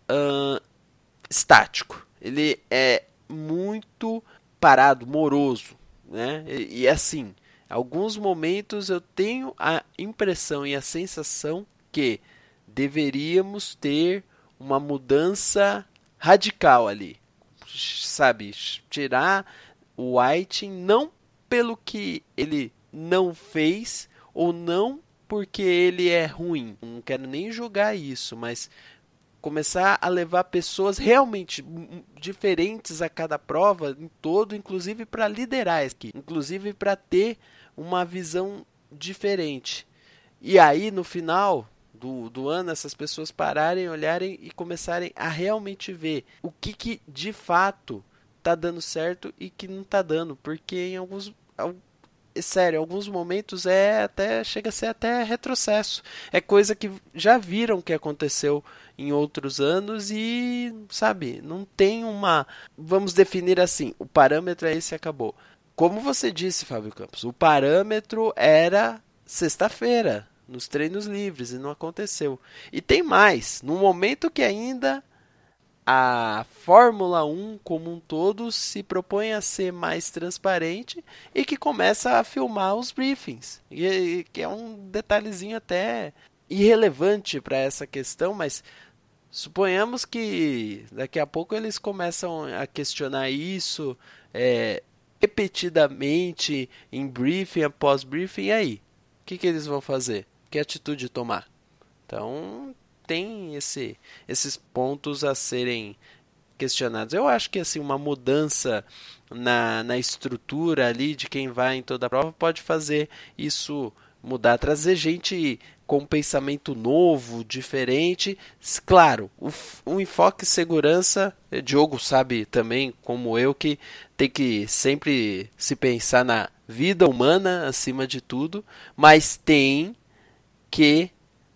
estático, ele é muito parado, moroso, né? E assim, alguns momentos eu tenho a impressão e a sensação que deveríamos ter uma mudança radical ali, sabe? Tirar o Whiting não pelo que ele não fez ou não porque ele é ruim. Não quero nem julgar isso, mas começar a levar pessoas realmente diferentes a cada prova, em todo, inclusive para liderar aqui, inclusive para ter uma visão diferente. E aí, no final do ano, essas pessoas pararem, olharem e começarem a realmente ver o que de fato tá dando certo e que não tá dando, porque em alguns momentos chega a ser até retrocesso. É coisa que já viram que aconteceu em outros anos e, sabe, não tem vamos definir assim, o parâmetro é esse e acabou. Como você disse, Fábio Campos, o parâmetro era sexta-feira, nos treinos livres, e não aconteceu. E tem mais, no momento que ainda a Fórmula 1 como um todo se propõe a ser mais transparente e que começa a filmar os briefings, que é um detalhezinho até irrelevante para essa questão, mas suponhamos que daqui a pouco eles começam a questionar isso repetidamente em briefing após briefing, e aí? O que eles vão fazer? Que atitude tomar? Então tem esses pontos a serem questionados. Eu acho que assim, uma mudança na estrutura ali de quem vai em toda a prova pode fazer isso mudar, trazer gente com um pensamento novo, diferente. Claro, o enfoque segurança, Diogo sabe também, como eu, que tem que sempre se pensar na vida humana acima de tudo, mas tem que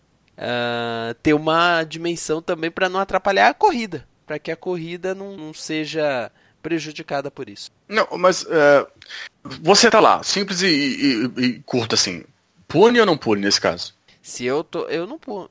ter uma dimensão também para não atrapalhar a corrida, para que a corrida não seja prejudicada por isso. Não, mas você tá lá, simples e curto assim, pune ou não pune nesse caso? Se eu não puno.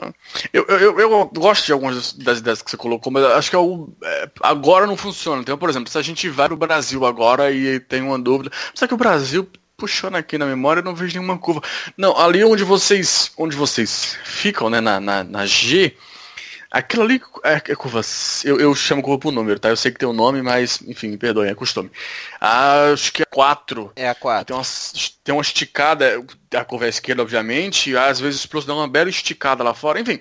Eu gosto de algumas das ideias que você colocou, mas acho que agora não funciona. Então, por exemplo, se a gente vai no Brasil agora e tem uma dúvida, só que o Brasil, puxando aqui na memória, eu não vejo nenhuma curva. Não, ali onde vocês ficam, né, na G, aquilo ali é curva. Eu chamo curva por número, tá? Eu sei que tem um nome, mas, enfim, me perdoem, é costume. Acho que é 4. É a 4. Tem uma esticada, a curva é esquerda, obviamente, e às vezes o piloto dá uma bela esticada lá fora. Enfim,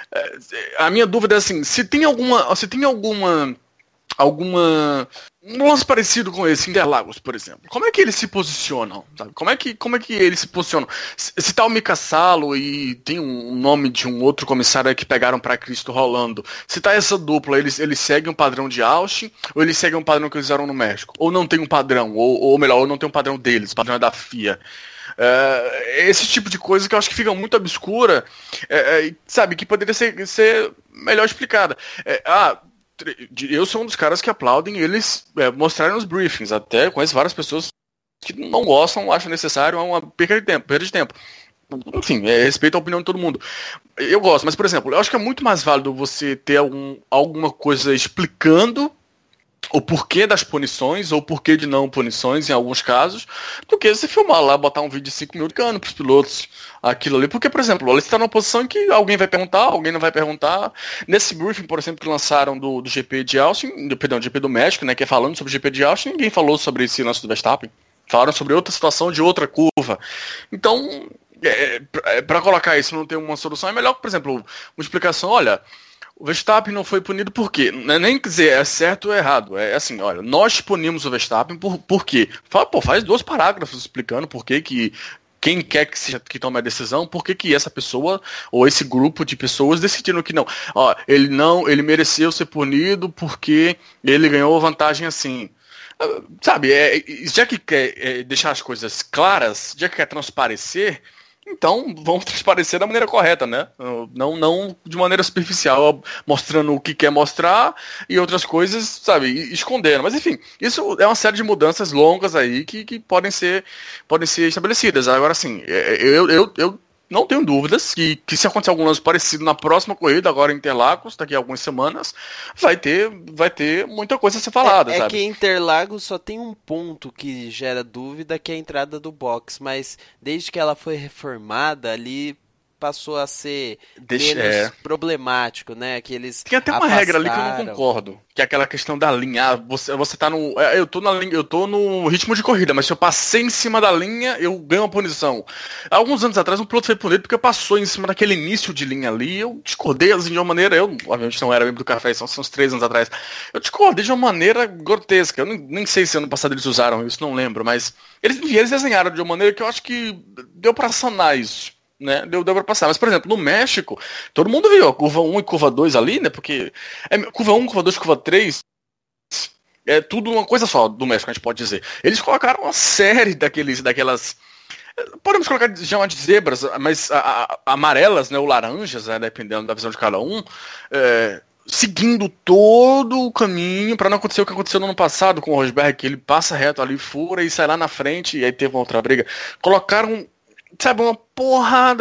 a minha dúvida é assim, se tem alguma um lance parecido com esse, Interlagos, por exemplo. Como é que eles se posicionam? Sabe? Como é que eles se posicionam? Se tá o Mika Salo e tem um nome de um outro comissário que pegaram para Cristo rolando, se tá essa dupla, eles seguem um padrão de Austin, ou eles seguem um padrão que eles usaram no México? Ou não tem um padrão, ou melhor, ou não tem um padrão deles, o padrão é da FIA. Esse tipo de coisa que eu acho que fica muito obscura, sabe, que poderia ser melhor explicada. Eu sou um dos caras que aplaudem eles mostrarem os briefings. Até conheço várias pessoas que não gostam, acham necessário, é uma perda de tempo. Enfim, respeito a opinião de todo mundo. Eu gosto, mas por exemplo, eu acho que é muito mais válido você ter alguma coisa explicando o porquê das punições, ou o porquê de não punições em alguns casos, do que você filmar lá, botar um vídeo de 5 minutos para os pilotos aquilo ali. Porque, por exemplo, ele está numa posição em que alguém vai perguntar, alguém não vai perguntar. Nesse briefing, por exemplo, que lançaram do GP de Austin, do GP do México, né, que é falando sobre o GP de Austin, ninguém falou sobre esse lance do Verstappen. Falaram sobre outra situação de outra curva. Então, para colocar isso não ter uma solução, é melhor que, por exemplo, uma explicação, olha, O Verstappen não foi punido por quê? Não é nem dizer é certo ou errado. É assim, olha, nós punimos o Verstappen por quê? Faz 2 parágrafos explicando por que quem quer que tome a decisão, por que essa pessoa ou esse grupo de pessoas decidiram que não. Ó, ele mereceu ser punido porque ele ganhou vantagem assim. Sabe, já que quer deixar as coisas claras, já que quer transparecer, então vamos transparecer da maneira correta, né? Não de maneira superficial, mostrando o que quer mostrar e outras coisas, sabe, escondendo. Mas enfim, isso é uma série de mudanças longas aí que podem ser estabelecidas. Agora sim, eu não tenho dúvidas que se acontecer algum lance parecido na próxima corrida, agora em Interlagos, daqui a algumas semanas, vai ter muita coisa a ser falada, sabe? É que Interlagos só tem um ponto que gera dúvida, que é a entrada do box, mas desde que ela foi reformada, ali passou a ser menos problemático, né? Que eles tem até uma regra ali que eu não concordo, que é aquela questão da linha. Você tá no... Eu tô na linha, eu tô no ritmo de corrida, mas se eu passei em cima da linha, eu ganho uma punição. Alguns anos atrás, um piloto foi punido porque passou em cima daquele início de linha ali, eu discordei assim, de uma maneira... Eu, obviamente, não era membro do Café, são uns 3 anos atrás. Eu discordei de uma maneira grotesca. Eu nem sei se ano passado eles usaram isso, não lembro, mas eles desenharam de uma maneira que eu acho que deu pra sanar isso. Né? Deu pra passar. Mas, por exemplo, no México, todo mundo viu a curva 1 e curva 2 ali, né? Porque curva 1, curva 2, curva 3 é tudo uma coisa só do México, a gente pode dizer. Eles colocaram uma série daquelas... Podemos colocar já de zebras, mas amarelas, né? Ou laranjas, né? Dependendo da visão de cada um. Seguindo todo o caminho para não acontecer o que aconteceu no ano passado com o Rosberg, que ele passa reto ali, fura e sai lá na frente, e aí teve uma outra briga. Colocaram, sabe, uma porrada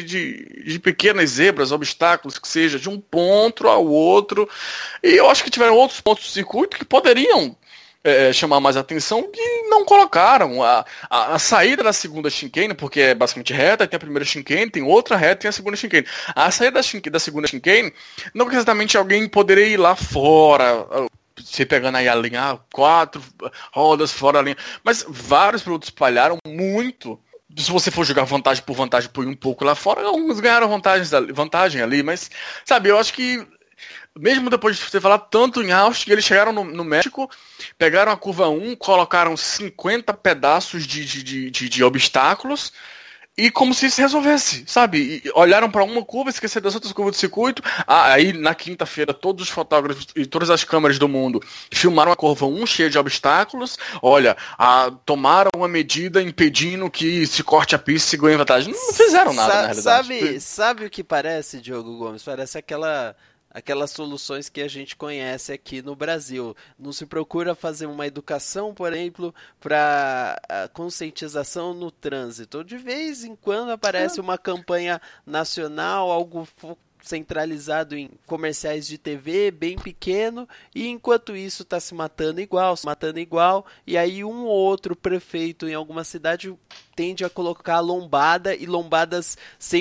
de pequenas zebras, obstáculos, que seja, de um ponto ao outro. E eu acho que tiveram outros pontos do circuito que poderiam chamar mais atenção e não colocaram. A saída da segunda chicane, porque é basicamente reta, tem a primeira chicane, tem outra reta e tem a segunda chicane. A saída da segunda chicane, não que exatamente alguém poderia ir lá fora... Você pegando aí a linha, 4 rodas fora da linha. Mas vários pilotos espalharam muito. Se você for jogar vantagem por ir um pouco lá fora, alguns ganharam vantagem ali, mas, sabe, eu acho que, mesmo depois de você falar tanto em Austin, eles chegaram no México, pegaram a curva 1, colocaram 50 pedaços de obstáculos, e como se isso resolvesse, sabe? E olharam para uma curva, esqueceram das outras curvas do circuito. Aí, na quinta-feira, todos os fotógrafos e todas as câmeras do mundo filmaram a curva 1 cheia de obstáculos. Olha, tomaram uma medida impedindo que se corte a pista e se ganhe vantagem. Não fizeram nada, na realidade. Sabe o que parece, Diogo Gomes? Parece aquelas soluções que a gente conhece aqui no Brasil. Não se procura fazer uma educação, por exemplo, para conscientização no trânsito. De vez em quando aparece uma campanha nacional, algo centralizado em comerciais de TV, bem pequeno, e enquanto isso está se matando igual, e aí um ou outro prefeito em alguma cidade tende a colocar lombada e lombadas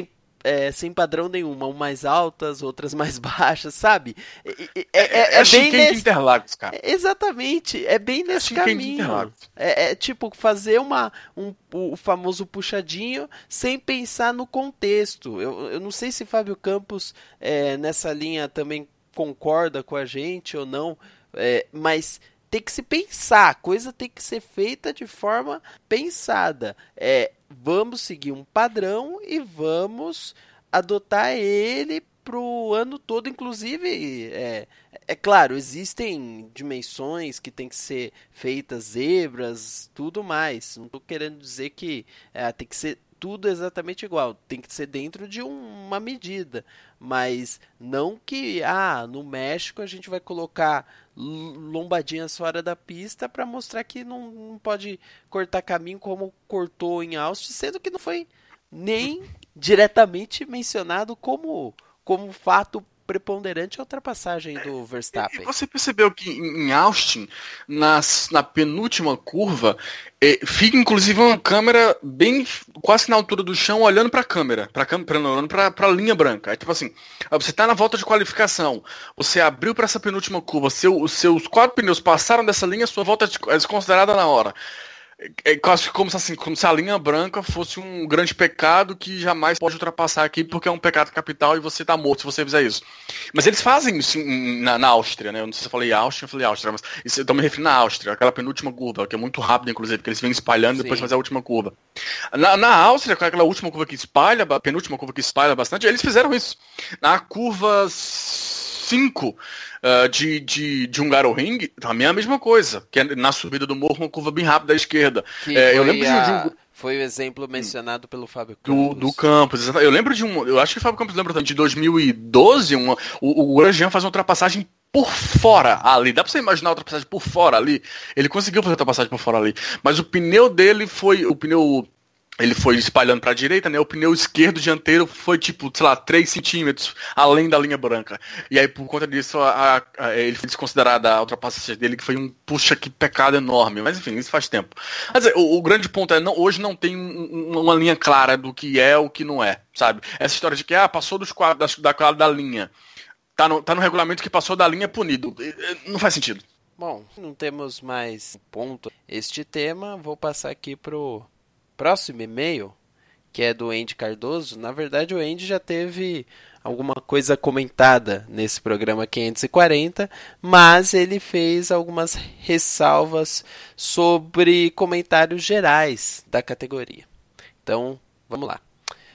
sem padrão nenhum, umas mais altas, outras mais baixas, sabe? É bem nesse... Interlagos, cara. Exatamente, é bem nesse caminho. Tipo fazer o famoso puxadinho sem pensar no contexto. Eu não sei se Fábio Campos nessa linha também concorda com a gente ou não, mas tem que se pensar, a coisa tem que ser feita de forma pensada. Vamos seguir um padrão e vamos adotar ele pro ano todo, inclusive, claro, existem dimensões que tem que ser feitas, zebras, tudo mais. Não estou querendo dizer que tem que ser tudo exatamente igual, tem que ser dentro de uma medida, mas não que no México a gente vai colocar lombadinhas fora da pista para mostrar que não pode cortar caminho como cortou em Austin, sendo que não foi nem diretamente mencionado como fato preponderante a ultrapassagem do Verstappen. E você percebeu que em Austin, na penúltima curva, fica inclusive uma câmera bem quase na altura do chão, olhando para a câmera, olhando para a linha branca. É tipo assim, você está na volta de qualificação, você abriu para essa penúltima curva, os seus 4 pneus passaram dessa linha, sua volta é desconsiderada na hora. quase como se a linha branca fosse um grande pecado que jamais pode ultrapassar aqui, porque é um pecado capital e você tá morto se você fizer isso. Mas eles fazem isso na Áustria, né? Eu não sei se eu falei Áustria, mas isso, eu tô me referindo à Áustria, aquela penúltima curva, que é muito rápida, inclusive, porque eles vêm espalhando e depois fazer a última curva. Na Áustria, com aquela última curva que espalha, a penúltima curva que espalha bastante, eles fizeram isso. Na curva 5 de Hungaroring, também é a mesma coisa, que é na subida do morro, uma curva bem rápida à esquerda. Eu lembro foi o exemplo mencionado pelo Fábio Campos. Do Campos, eu lembro eu acho que o Fábio Campos lembra também de 2012, o Grosjean faz uma ultrapassagem por fora ali, dá pra você imaginar a ultrapassagem por fora ali, ele conseguiu fazer a ultrapassagem por fora ali, mas o pneu dele ele foi espalhando para a direita, né? O pneu esquerdo dianteiro foi tipo, sei lá, 3 centímetros além da linha branca. E aí, por conta disso, ele foi desconsiderado a ultrapassagem dele, que foi puxa, que pecado enorme. Mas enfim, isso faz tempo. Mas o grande ponto é, hoje não tem uma linha clara do que é o que não é, sabe? Essa história de que, passou dos quadros da linha. Tá no regulamento que passou da linha punido. Não faz sentido. Bom, não temos mais ponto este tema. Vou passar aqui pro próximo e-mail, que é do Andy Cardoso. Na verdade, o Andy já teve alguma coisa comentada nesse programa 540, mas ele fez algumas ressalvas sobre comentários gerais da categoria. Então, vamos lá.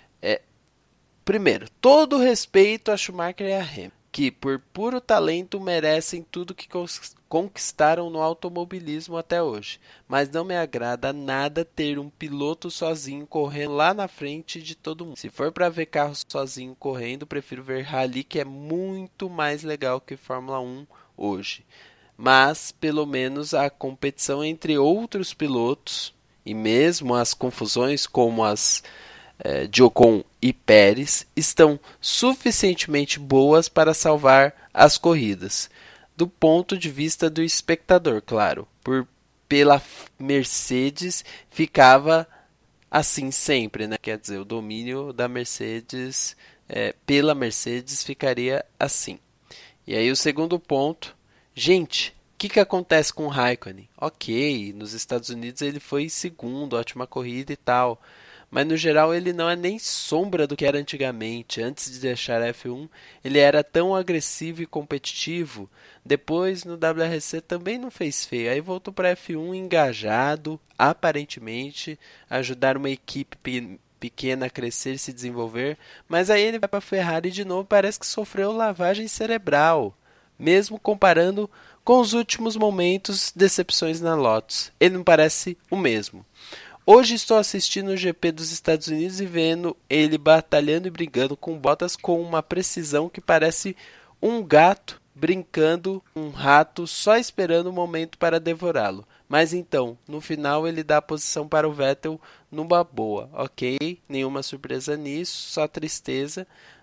Primeiro, todo respeito a Schumacher e a Hamilton, que por puro talento merecem tudo que conquistaram no automobilismo até hoje, mas não me agrada nada ter um piloto sozinho correndo lá na frente de todo mundo. Se for para ver carro sozinho correndo, prefiro ver rally, que é muito mais legal que Fórmula 1 hoje. Mas pelo menos a competição entre outros pilotos e mesmo as confusões como as de Ocon e Pérez estão suficientemente boas para salvar as corridas. Do ponto de vista do espectador, claro. Pela Mercedes ficava assim sempre, né? Quer dizer, o domínio da Mercedes pela Mercedes ficaria assim. E aí o segundo ponto, gente, o que acontece com o Raikkonen? Ok, nos Estados Unidos ele foi segundo, ótima corrida e tal. Mas no geral ele não é nem sombra do que era antigamente. Antes de deixar a F1, ele era tão agressivo e competitivo. Depois no WRC também não fez feio. Aí voltou para a F1 engajado, aparentemente, ajudar uma equipe pequena a crescer e se desenvolver. Mas aí ele vai para a Ferrari de novo, parece que sofreu lavagem cerebral. Mesmo comparando com os últimos momentos, decepções na Lotus. Ele não parece o mesmo. Hoje estou assistindo o GP dos Estados Unidos e vendo ele batalhando e brigando com Bottas com uma precisão que parece um gato brincando um rato só esperando o momento para devorá-lo. Mas então, no final ele dá a posição para o Vettel numa boa. Ok, nenhuma surpresa nisso, só tristeza.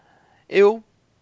Eu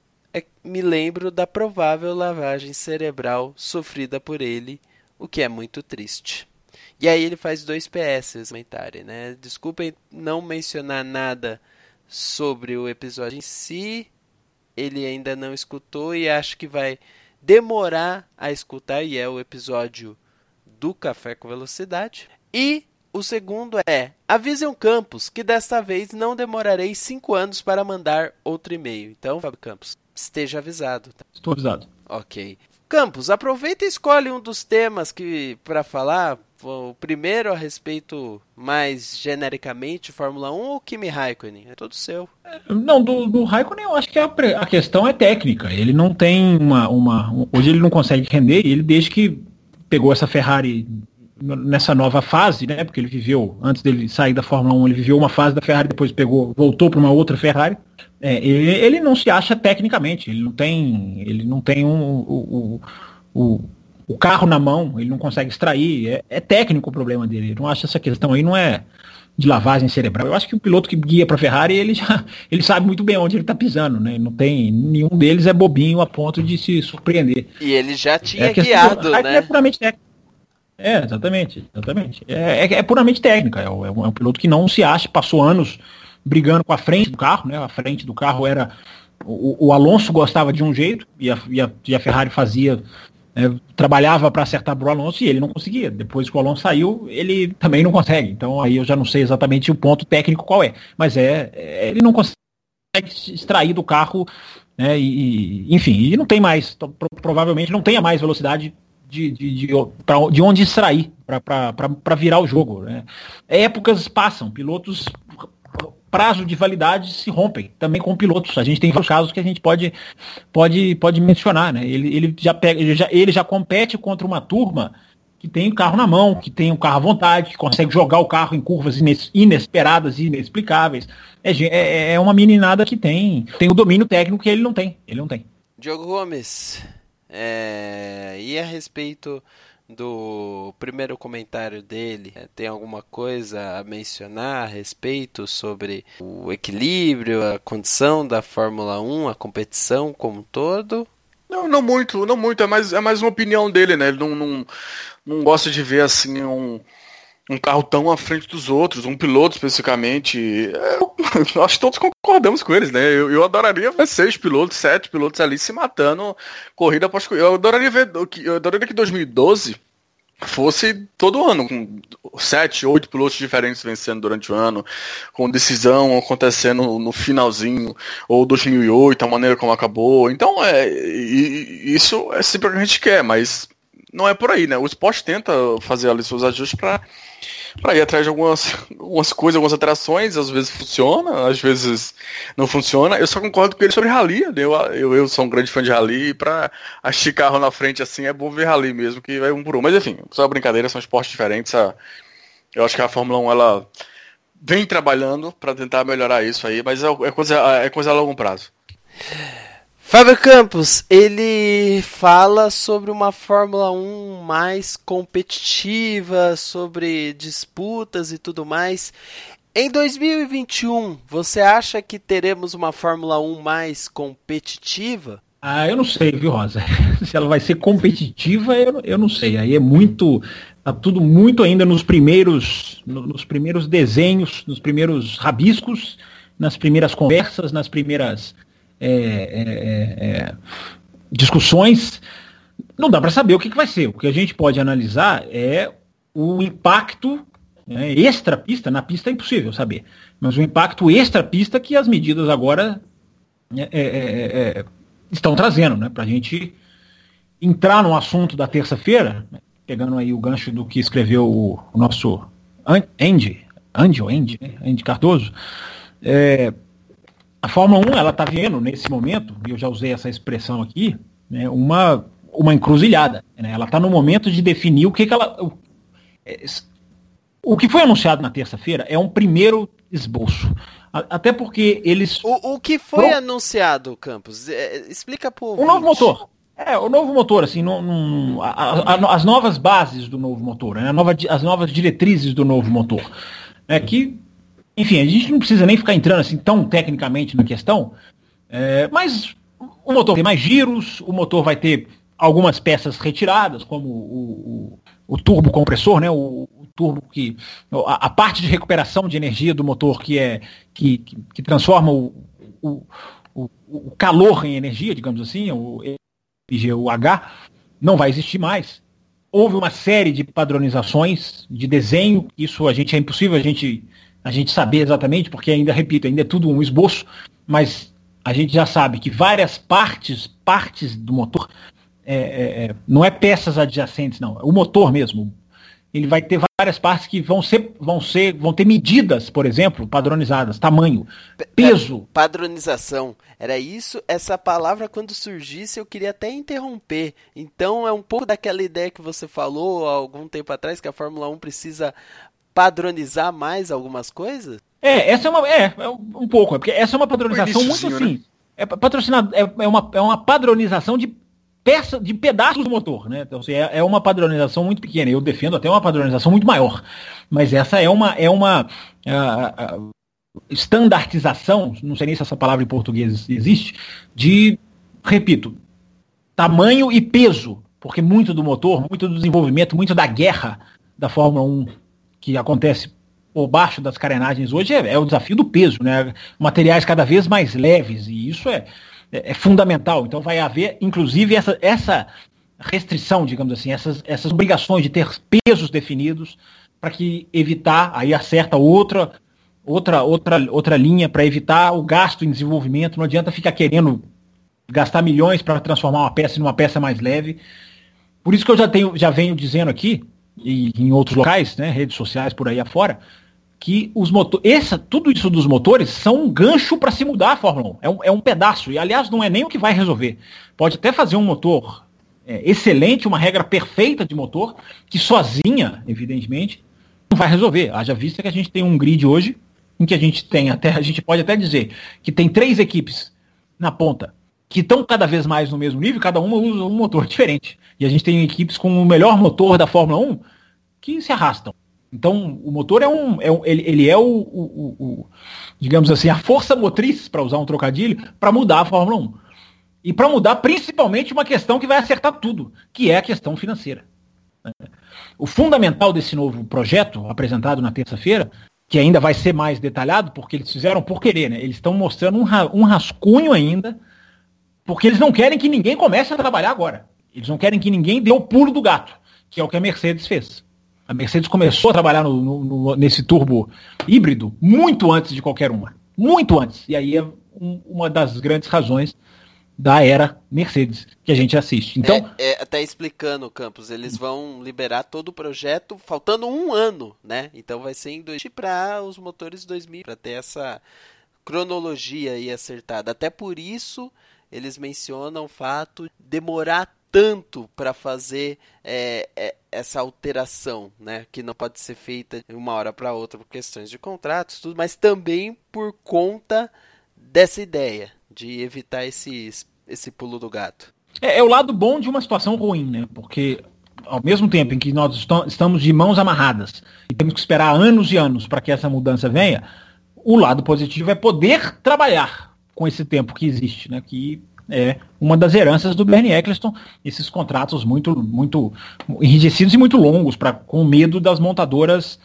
me lembro da provável lavagem cerebral sofrida por ele, o que é muito triste. E aí ele faz 2 PS, comentário, né? Desculpem não mencionar nada sobre o episódio em si. Ele ainda não escutou e acho que vai demorar a escutar. E é o episódio do Café com Velocidade. E o segundo avisem o Campos que desta vez não demorarei 5 anos para mandar outro e-mail. Então, Fábio Campos, esteja avisado. Tá? Estou avisado. Ok. Campos, aproveita e escolhe um dos temas para falar. O primeiro a respeito mais genericamente Fórmula 1 ou Kimi Raikkonen? É todo seu. Não, do Raikkonen eu acho que a questão é técnica. Ele não tem hoje ele não consegue render, e ele desde que pegou essa Ferrari nessa nova fase, né? Porque ele viveu, antes dele sair da Fórmula 1, ele viveu uma fase da Ferrari, depois voltou para uma outra Ferrari. Ele não se acha tecnicamente, ele não tem o carro na mão, ele não consegue extrair, é técnico o problema dele. Eu não acho essa questão aí, não é de lavagem cerebral. Eu acho que o piloto que guia para a Ferrari, ele sabe muito bem onde ele está pisando, né? Não tem, nenhum deles é bobinho a ponto de se surpreender. E ele já tinha guiado, né? É puramente técnico. Exatamente. É puramente técnica. É um piloto que não se acha, passou anos brigando com a frente do carro, né? A frente do carro era... O Alonso gostava de um jeito e a Ferrari fazia trabalhava para acertar pro Alonso e ele não conseguia. Depois que o Alonso saiu, ele também não consegue. Então aí eu já não sei exatamente o ponto técnico qual é. Mas ele não consegue extrair do carro, né, enfim, e não tem mais, provavelmente não tenha mais velocidade de onde extrair para virar o jogo, né? Épocas passam, pilotos, prazo de validade se rompem também com pilotos. A gente tem vários casos que a gente pode mencionar, né? Ele já compete contra uma turma que tem o carro na mão, que tem o carro à vontade, que consegue jogar o carro em curvas inesperadas e inexplicáveis. É uma meninada que tem o domínio técnico que ele não tem. Diogo Gomes, e a respeito do primeiro comentário dele, tem alguma coisa a mencionar a respeito sobre o equilíbrio, a condição da Fórmula 1, a competição como um todo? Não muito, é mais uma opinião dele, né? Ele não gosta de ver assim um carro tão à frente dos outros, um piloto especificamente. Acho que todos concordamos com eles, né? Eu adoraria ver 6 pilotos, 7 pilotos ali se matando corrida após corrida. Eu adoraria que 2012 fosse todo ano, com 7, 8 pilotos diferentes vencendo durante o ano, com decisão acontecendo no finalzinho, ou 2008, a maneira como acabou. Então, isso é sempre o que a gente quer, mas não é por aí, né? O esporte tenta fazer ali seus ajustes para ir atrás de algumas coisas, algumas alterações. Às vezes funciona, às vezes não funciona. Eu só concordo com ele sobre rally. Eu sou um grande fã de rally, e para assistir carro na frente assim é bom ver rally mesmo, que vai um por um. Mas enfim, só brincadeira, são esportes diferentes. Eu acho que a Fórmula 1 ela vem trabalhando para tentar melhorar isso aí, mas é coisa a longo prazo. Fábio Campos, ele fala sobre uma Fórmula 1 mais competitiva, sobre disputas e tudo mais. Em 2021, você acha que teremos uma Fórmula 1 mais competitiva? Eu não sei, viu, Rosa? Se ela vai ser competitiva, eu não sei. Aí tá tudo muito ainda nos primeiros desenhos, nos primeiros rabiscos, nas primeiras conversas, nas primeiras discussões. Não dá para saber o que vai ser. O que a gente pode analisar é o impacto extra-pista. Na pista é impossível saber, mas o impacto extra-pista que as medidas agora estão trazendo, né, para a gente entrar no assunto da terça-feira, pegando aí o gancho do que escreveu o nosso Andy Cardoso. A Fórmula 1 ela está vendo nesse momento, e eu já usei essa expressão aqui, né, uma encruzilhada, né? Ela está no momento de definir o que que foi anunciado na terça-feira é um primeiro esboço. Até porque eles... O que foi anunciado, Campos? Explica para o novo motor. O novo motor, assim, as novas bases do novo motor, né? As novas diretrizes do novo motor. Que, enfim, a gente não precisa nem ficar entrando assim tão tecnicamente na questão, mas o motor tem mais giros, o motor vai ter algumas peças retiradas, como o turbo compressor, né? O turbo a parte de recuperação de energia do motor que transforma o calor em energia, digamos assim, o IGU-H, não vai existir mais. Houve uma série de padronizações de desenho, isso é impossível a gente saber exatamente, porque ainda é tudo um esboço, mas a gente já sabe que várias partes do motor, não é peças adjacentes, não, é o motor mesmo. Ele vai ter várias partes que vão ter medidas, por exemplo, padronizadas, tamanho, peso. Padronização, era isso? Essa palavra, quando surgisse, eu queria até interromper. Então é um pouco daquela ideia que você falou há algum tempo atrás, que a Fórmula 1 precisa padronizar mais algumas coisas? Essa é um pouco, porque essa é uma padronização muito assim. Né? É uma padronização de pedaços do motor, né? Então, assim, é uma padronização muito pequena. Eu defendo até uma padronização muito maior. Mas essa é uma estandartização, não sei nem se essa palavra em português existe, de, repito, tamanho e peso. Porque muito do motor, muito do desenvolvimento, muito da guerra da Fórmula 1 que acontece por baixo das carenagens hoje é o desafio do peso, né? Materiais cada vez mais leves, e isso é fundamental. Então vai haver, inclusive, essa restrição, digamos assim, essas obrigações de ter pesos definidos para que evitar, aí acerta outra linha para evitar o gasto em desenvolvimento. Não adianta ficar querendo gastar milhões para transformar uma peça numa peça mais leve. Por isso que eu já venho dizendo aqui, e em outros locais, né, redes sociais por aí afora, que os motores, tudo isso dos motores são um gancho para se mudar a Fórmula 1. É um pedaço, e aliás não é nem o que vai resolver. Pode até fazer um motor excelente, uma regra perfeita de motor, que sozinha, evidentemente, não vai resolver. Haja vista que a gente tem um grid hoje, em que a gente pode até dizer que tem 3 equipes na ponta, que estão cada vez mais no mesmo nível, cada uma usa um motor diferente. E a gente tem equipes com o melhor motor da Fórmula 1 que se arrastam. Então, o motor ele é digamos assim, a força motriz, para usar um trocadilho, para mudar a Fórmula 1. E para mudar principalmente uma questão que vai acertar tudo, que é a questão financeira. O fundamental desse novo projeto, apresentado na terça-feira, que ainda vai ser mais detalhado, porque eles fizeram por querer, né? Eles estão mostrando um rascunho ainda, porque eles não querem que ninguém comece a trabalhar agora. Eles não querem que ninguém dê o pulo do gato, que é o que a Mercedes fez. A Mercedes começou a trabalhar nesse turbo híbrido muito antes de qualquer uma. Muito antes. E aí é uma das grandes razões da era Mercedes que a gente assiste. Então, até explicando, Campos, eles vão liberar todo o projeto faltando um ano, né? Então vai ser em 2020 para os motores 2000, para ter essa cronologia aí acertada. Até por isso eles mencionam o fato de demorar tanto para fazer essa alteração, né? Que não pode ser feita de uma hora para outra por questões de contratos, tudo, mas também por conta dessa ideia de evitar esse pulo do gato. É o lado bom de uma situação ruim, né? Porque ao mesmo tempo em que nós estamos de mãos amarradas e temos que esperar anos e anos para que essa mudança venha, o lado positivo é poder trabalhar com esse tempo que existe, né? Que é uma das heranças do Bernie Eccleston, esses contratos muito, muito enrijecidos e muito longos, com medo das montadoras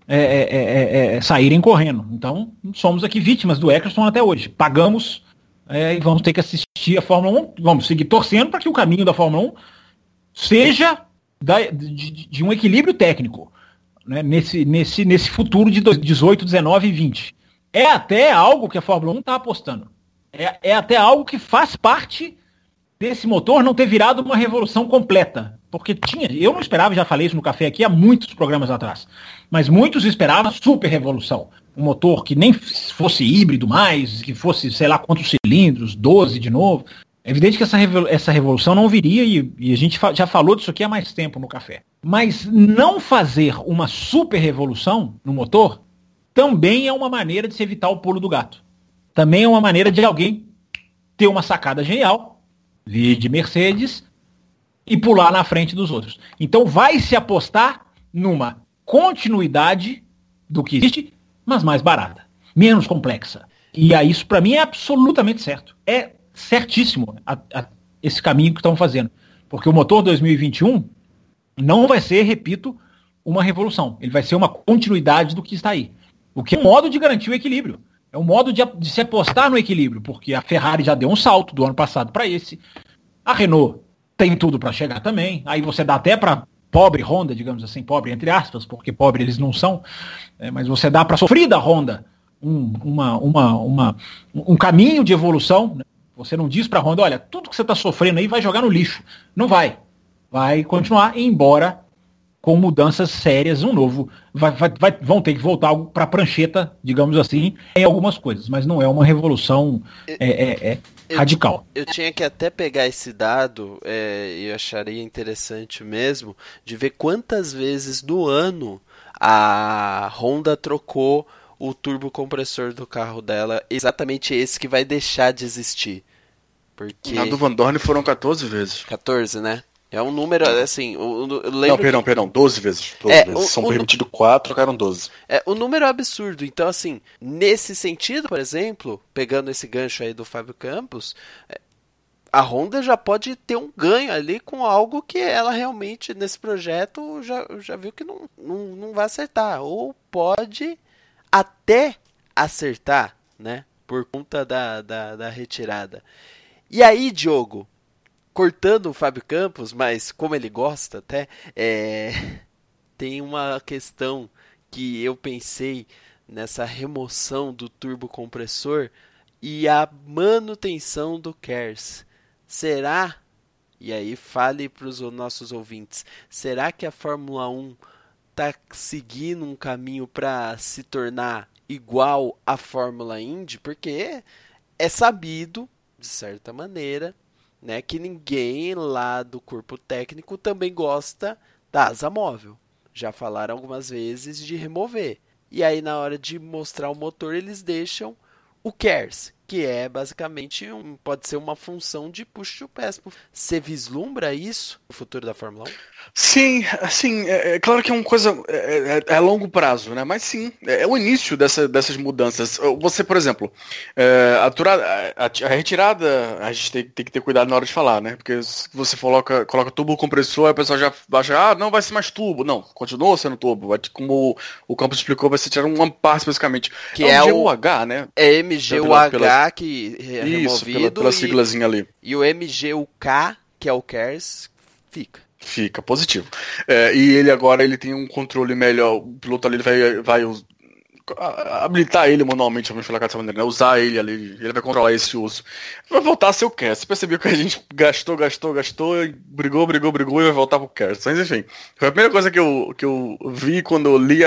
saírem correndo. Então, somos aqui vítimas do Eccleston até hoje. Pagamos e vamos ter que assistir a Fórmula 1, vamos seguir torcendo para que o caminho da Fórmula 1 seja de um equilíbrio técnico, né, nesse futuro de 18, 19 e 20. É até algo que a Fórmula 1 está apostando. É até algo que faz parte desse motor não ter virado uma revolução completa. Porque eu não esperava, já falei isso no café aqui há muitos programas atrás, mas muitos esperavam super revolução. Um motor que nem fosse híbrido mais, que fosse, sei lá quantos cilindros, 12 de novo. É evidente que essa revolução não viria, e a gente já falou disso aqui há mais tempo no café. Mas não fazer uma super revolução no motor também é uma maneira de se evitar o pulo do gato. Também é uma maneira de alguém ter uma sacada genial, vir de Mercedes, e pular na frente dos outros. Então vai se apostar numa continuidade do que existe, mas mais barata, menos complexa. E isso para mim é absolutamente certo. É certíssimo esse caminho que estão fazendo. Porque o motor 2021 não vai ser, repito, uma revolução. Ele vai ser uma continuidade do que está aí. O que é um modo de garantir o equilíbrio. É um modo de se apostar no equilíbrio, porque a Ferrari já deu um salto do ano passado para esse. A Renault tem tudo para chegar também. Aí você dá até para pobre Honda, digamos assim, pobre entre aspas, porque pobre eles não são, mas você dá para sofrida Honda um caminho de evolução. Né? Você não diz para a Honda, olha, tudo que você está sofrendo aí vai jogar no lixo. Não vai. Vai continuar, embora com mudanças sérias, vão ter que voltar para a prancheta, digamos assim, em algumas coisas, mas não é uma revolução radical. Eu tinha que até pegar esse dado, e eu acharia interessante mesmo, de ver quantas vezes no ano a Honda trocou o turbocompressor do carro dela, exatamente esse que vai deixar de existir. Porque... Na do Van Dorn foram 14 vezes. 14, né? É um número, assim, eu lembro... Não, perdão, 12 vezes. 12 vezes. São permitidos 4, trocaram 12. O número é absurdo. Então, assim, nesse sentido, por exemplo, pegando esse gancho aí do Fábio Campos, a Honda já pode ter um ganho ali com algo que ela realmente, nesse projeto, já viu que não vai acertar. Ou pode até acertar, né? Por conta da retirada. E aí, Diogo, cortando o Fábio Campos, mas como ele gosta até, tem uma questão que eu pensei nessa remoção do turbocompressor e a manutenção do KERS. Será, e aí fale para os nossos ouvintes, será que a Fórmula 1 está seguindo um caminho para se tornar igual à Fórmula Indy? Porque é sabido, de certa maneira, né, que ninguém lá do corpo técnico também gosta da asa móvel. Já falaram algumas vezes de remover. E aí na hora de mostrar o motor eles deixam o KERS, que é basicamente pode ser uma função de push to pass. Você vislumbra isso no futuro da Fórmula 1? Sim, assim, é claro que é uma coisa a longo prazo, né? Mas sim, é o início dessas mudanças. Você, por exemplo, a retirada, a gente tem que ter cuidado na hora de falar, né? Porque se você coloca turbo compressor, a pessoa já acha, não vai ser mais turbo. Não, continua sendo turbo. Como o Campos explicou, vai ser tirar uma parte especificamente. Que é o MGUH, né? É MGUH que é isso, removido. Pela siglazinha ali. E o MGUK, que é o KERS, fica positivo. E ele agora tem um controle melhor. O piloto ali vai habilitar ele manualmente, vamos falar dessa maneira, né? Usar ele ali, ele vai controlar esse uso. Vai voltar a ser o KERS. Você percebeu que a gente gastou, brigou e vai voltar pro KERS. Mas enfim, foi a primeira coisa que eu vi quando eu li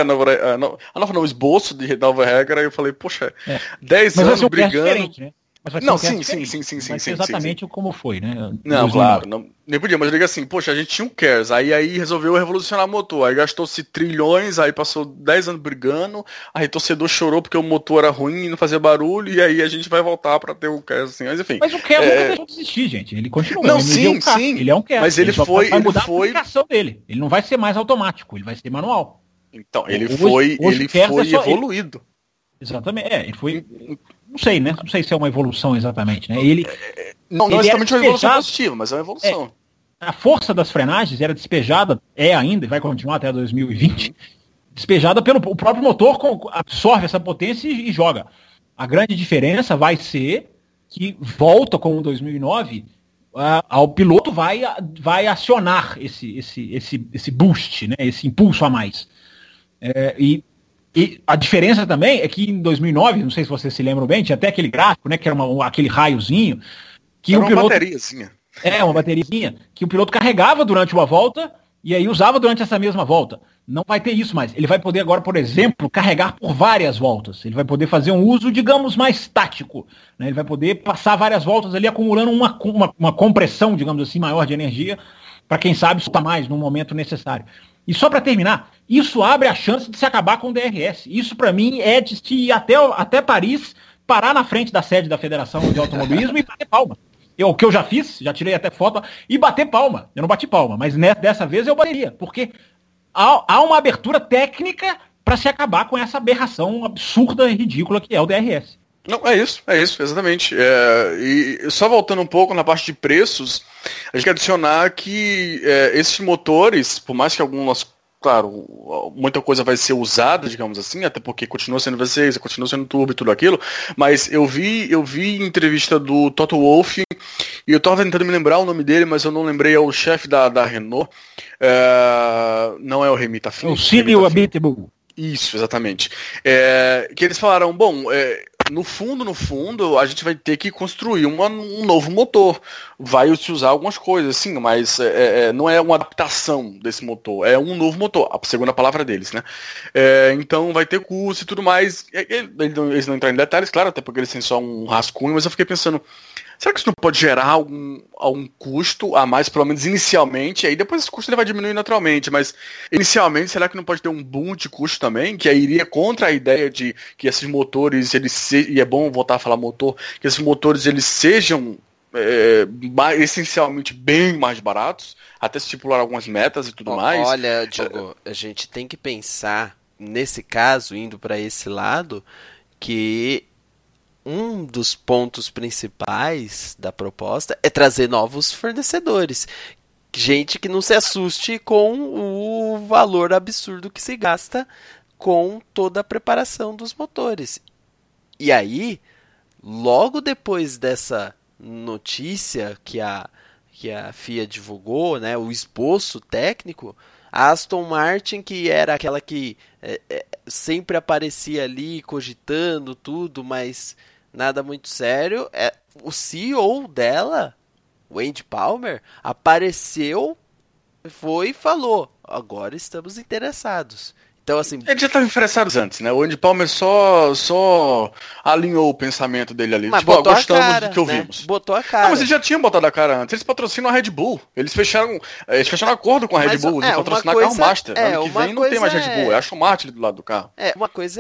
o esboço de nova regra, e eu falei, poxa, 10 anos brigando. Né? Mas não, sim. Vai ser exatamente como foi, né? Não, claro, nem podia, mas eu digo assim, poxa, a gente tinha um KERS, aí resolveu revolucionar o motor, aí gastou-se trilhões, aí passou 10 anos brigando, aí o torcedor chorou porque o motor era ruim e não fazia barulho, e aí a gente vai voltar pra ter o KERS, assim, mas enfim. Mas o KERS nunca deixou de existir, gente, ele continua. Não, sim, ele é um KERS, mas ele vai mudar a aplicação dele, ele não vai ser mais automático, ele vai ser manual. Então, ele foi evoluído. Exatamente, ele foi... Não sei, né? Não sei se é uma evolução exatamente, né? Não é exatamente uma evolução positiva, mas é uma evolução. A força das frenagens era despejada, ainda, e vai continuar até 2020, despejada pelo o próprio motor, absorve essa potência e joga. A grande diferença vai ser que volta como em 2009, o piloto vai acionar esse boost, né? Esse impulso a mais. E a diferença também é que em 2009, não sei se vocês se lembram bem, tinha até aquele gráfico, né, que era aquele raiozinho. Que era uma bateriazinha. Uma bateriazinha, que o piloto carregava durante uma volta e aí usava durante essa mesma volta. Não vai ter isso mais. Ele vai poder agora, por exemplo, carregar por várias voltas. Ele vai poder fazer um uso, digamos, mais tático, né? Ele vai poder passar várias voltas ali acumulando uma compressão, digamos assim, maior de energia, para quem sabe soltar mais no momento necessário. E só para terminar, isso abre a chance de se acabar com o DRS. Isso para mim é de se ir até Paris, parar na frente da sede da Federação de Automobilismo e bater palma. O que eu já fiz, já tirei até foto, e bater palma. Eu não bati palma, mas dessa vez eu bateria, porque há uma abertura técnica para se acabar com essa aberração absurda e ridícula que é o DRS. Não, é isso, exatamente. E só voltando um pouco na parte de preços, a gente quer adicionar que esses motores, por mais que algumas, claro, muita coisa vai ser usada, digamos assim, até porque continua sendo V6, continua sendo turbo e tudo aquilo, mas eu vi entrevista do Toto Wolff, e eu tava tentando me lembrar o nome dele, mas eu não lembrei, é o chefe da Renault, não é o Remy Tafin. O Cílio Abiteboul. Isso, exatamente. Que eles falaram, no fundo, a gente vai ter que construir um novo motor. Vai se usar algumas coisas, sim, mas não é uma adaptação desse motor, é um novo motor, a segunda palavra deles, né? Então vai ter custo e tudo mais. Eles não entraram em detalhes, claro, até porque eles têm só um rascunho, mas eu fiquei pensando, será que isso não pode gerar algum custo a mais, pelo menos inicialmente? Aí depois esse custo ele vai diminuir naturalmente, mas inicialmente será que não pode ter um boom de custo também, que aí iria contra a ideia de que esses motores, e é bom voltar a falar motor, que esses motores eles sejam essencialmente bem mais baratos, até estipular algumas metas e tudo mais. Olha, Diogo, a gente tem que pensar, nesse caso, indo para esse lado, que um dos pontos principais da proposta é trazer novos fornecedores. Gente que não se assuste com o valor absurdo que se gasta com toda a preparação dos motores. E aí, logo depois dessa notícia que que a FIA divulgou, né, o esboço técnico, a Aston Martin, que era aquela que sempre aparecia ali cogitando tudo, mas nada muito sério, o CEO dela, o Andy Palmer, apareceu, foi e falou, agora estamos interessados. Então, assim, ele já estava interessado antes, né? O Andy Palmer só alinhou o pensamento dele ali. Mas tipo, botou gostamos a cara, do que né? ouvimos. Botou a cara. Não, mas eles já tinham botado a cara antes. Eles patrocinam a Red Bull. Eles fecharam acordo com a Red Bull de patrocinar carro Master. Ano que vem não tem mais Red Bull. É a Aston Martin do lado do carro. Uma coisa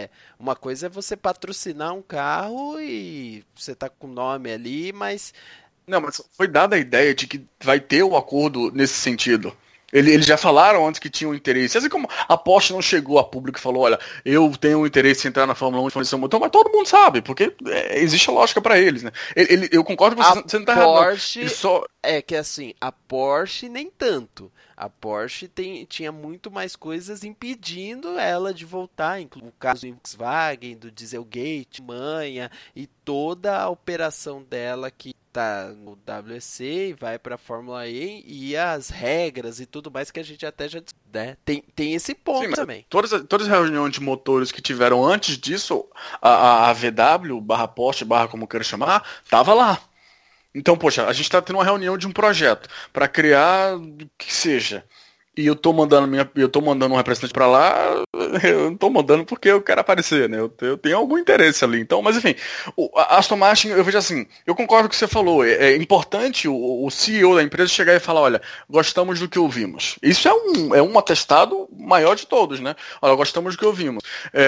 é você patrocinar um carro e você tá com o nome ali, mas... Não, mas foi dada a ideia de que vai ter um acordo nesse sentido. Eles já falaram antes que tinham interesse. Assim como a Porsche não chegou a público e falou, olha, eu tenho interesse em entrar na Fórmula 1 de fornecer um motor, mas todo mundo sabe, porque existe a lógica para eles, né? Eu concordo com você não tá errado, não. É que assim, a Porsche nem tanto. A Porsche tinha muito mais coisas impedindo ela de voltar, inclusive o caso do Volkswagen, do Dieselgate, manha, e toda a operação dela que tá no WEC e vai para a Fórmula E, e as regras e tudo mais que a gente até já, né? Tem esse ponto. Sim, também. Todas as reuniões de motores que tiveram antes disso, a VW, /Porsche, como queira chamar, tava lá. Então, poxa, a gente está tendo uma reunião de um projeto para criar o que seja. E eu tô mandando um representante para lá, eu não tô mandando porque eu quero aparecer, né? Eu tenho algum interesse ali. Então, mas enfim, a Aston Martin, eu vejo assim, eu concordo com o que você falou. É importante o CEO da empresa chegar e falar, olha, gostamos do que ouvimos. Isso é um atestado maior de todos, né? Olha, gostamos do que ouvimos.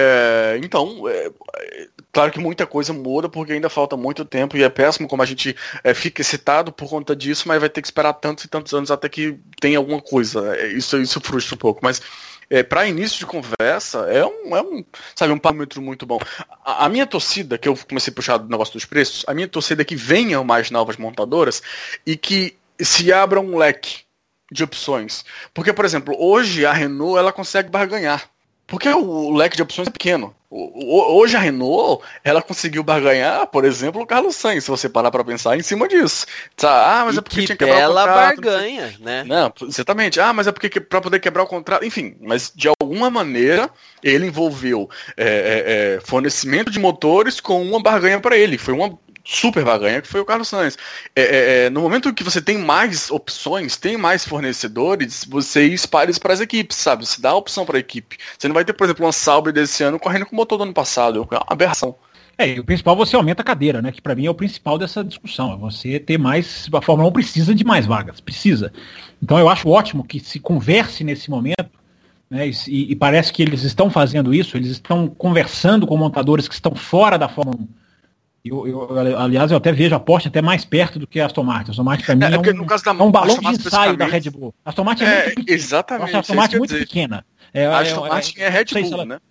Então, claro que muita coisa muda porque ainda falta muito tempo e é péssimo como a gente fica excitado por conta disso, mas vai ter que esperar tantos e tantos anos até que tenha alguma coisa. Isso frustra um pouco, mas para início de conversa é um parâmetro muito bom. A minha torcida, que eu comecei a puxar do negócio dos preços, a minha torcida é que venham mais novas montadoras e que se abra um leque de opções. Porque, por exemplo, hoje a Renault ela consegue barganhar. Porque o leque de opções é pequeno. Hoje a Renault, ela conseguiu barganhar, por exemplo, o Carlos Sainz, se você parar para pensar em cima disso. Mas é porque tinha que quebrar o contrato. Ela barganha, né? Não, exatamente. Mas é porque para poder quebrar o contrato, enfim. Mas de alguma maneira ele envolveu fornecimento de motores com uma barganha para ele. Foi uma super barganha que foi o Carlos Sainz. No momento que você tem mais opções, tem mais fornecedores, você espalha isso para as equipes, sabe? Você dá a opção para a equipe. Você não vai ter, por exemplo, uma Sauber desse ano correndo com o motor do ano passado. É uma aberração. E o principal, você aumenta a cadeira, né? Que para mim é o principal dessa discussão. É você ter mais... A Fórmula 1 precisa de mais vagas. Precisa. Então eu acho ótimo que se converse nesse momento, né? E parece que eles estão fazendo isso. Eles estão conversando com montadores que estão fora da Fórmula 1. Aliás, eu até vejo a Porsche até mais perto do que a Aston Martin. A Aston Martin, para mim, é um balão de ensaio da Red Bull. A Aston Martin é muito pequena. Exatamente. A Aston Martin é muito pequena. A Aston Martin é Red Bull, né?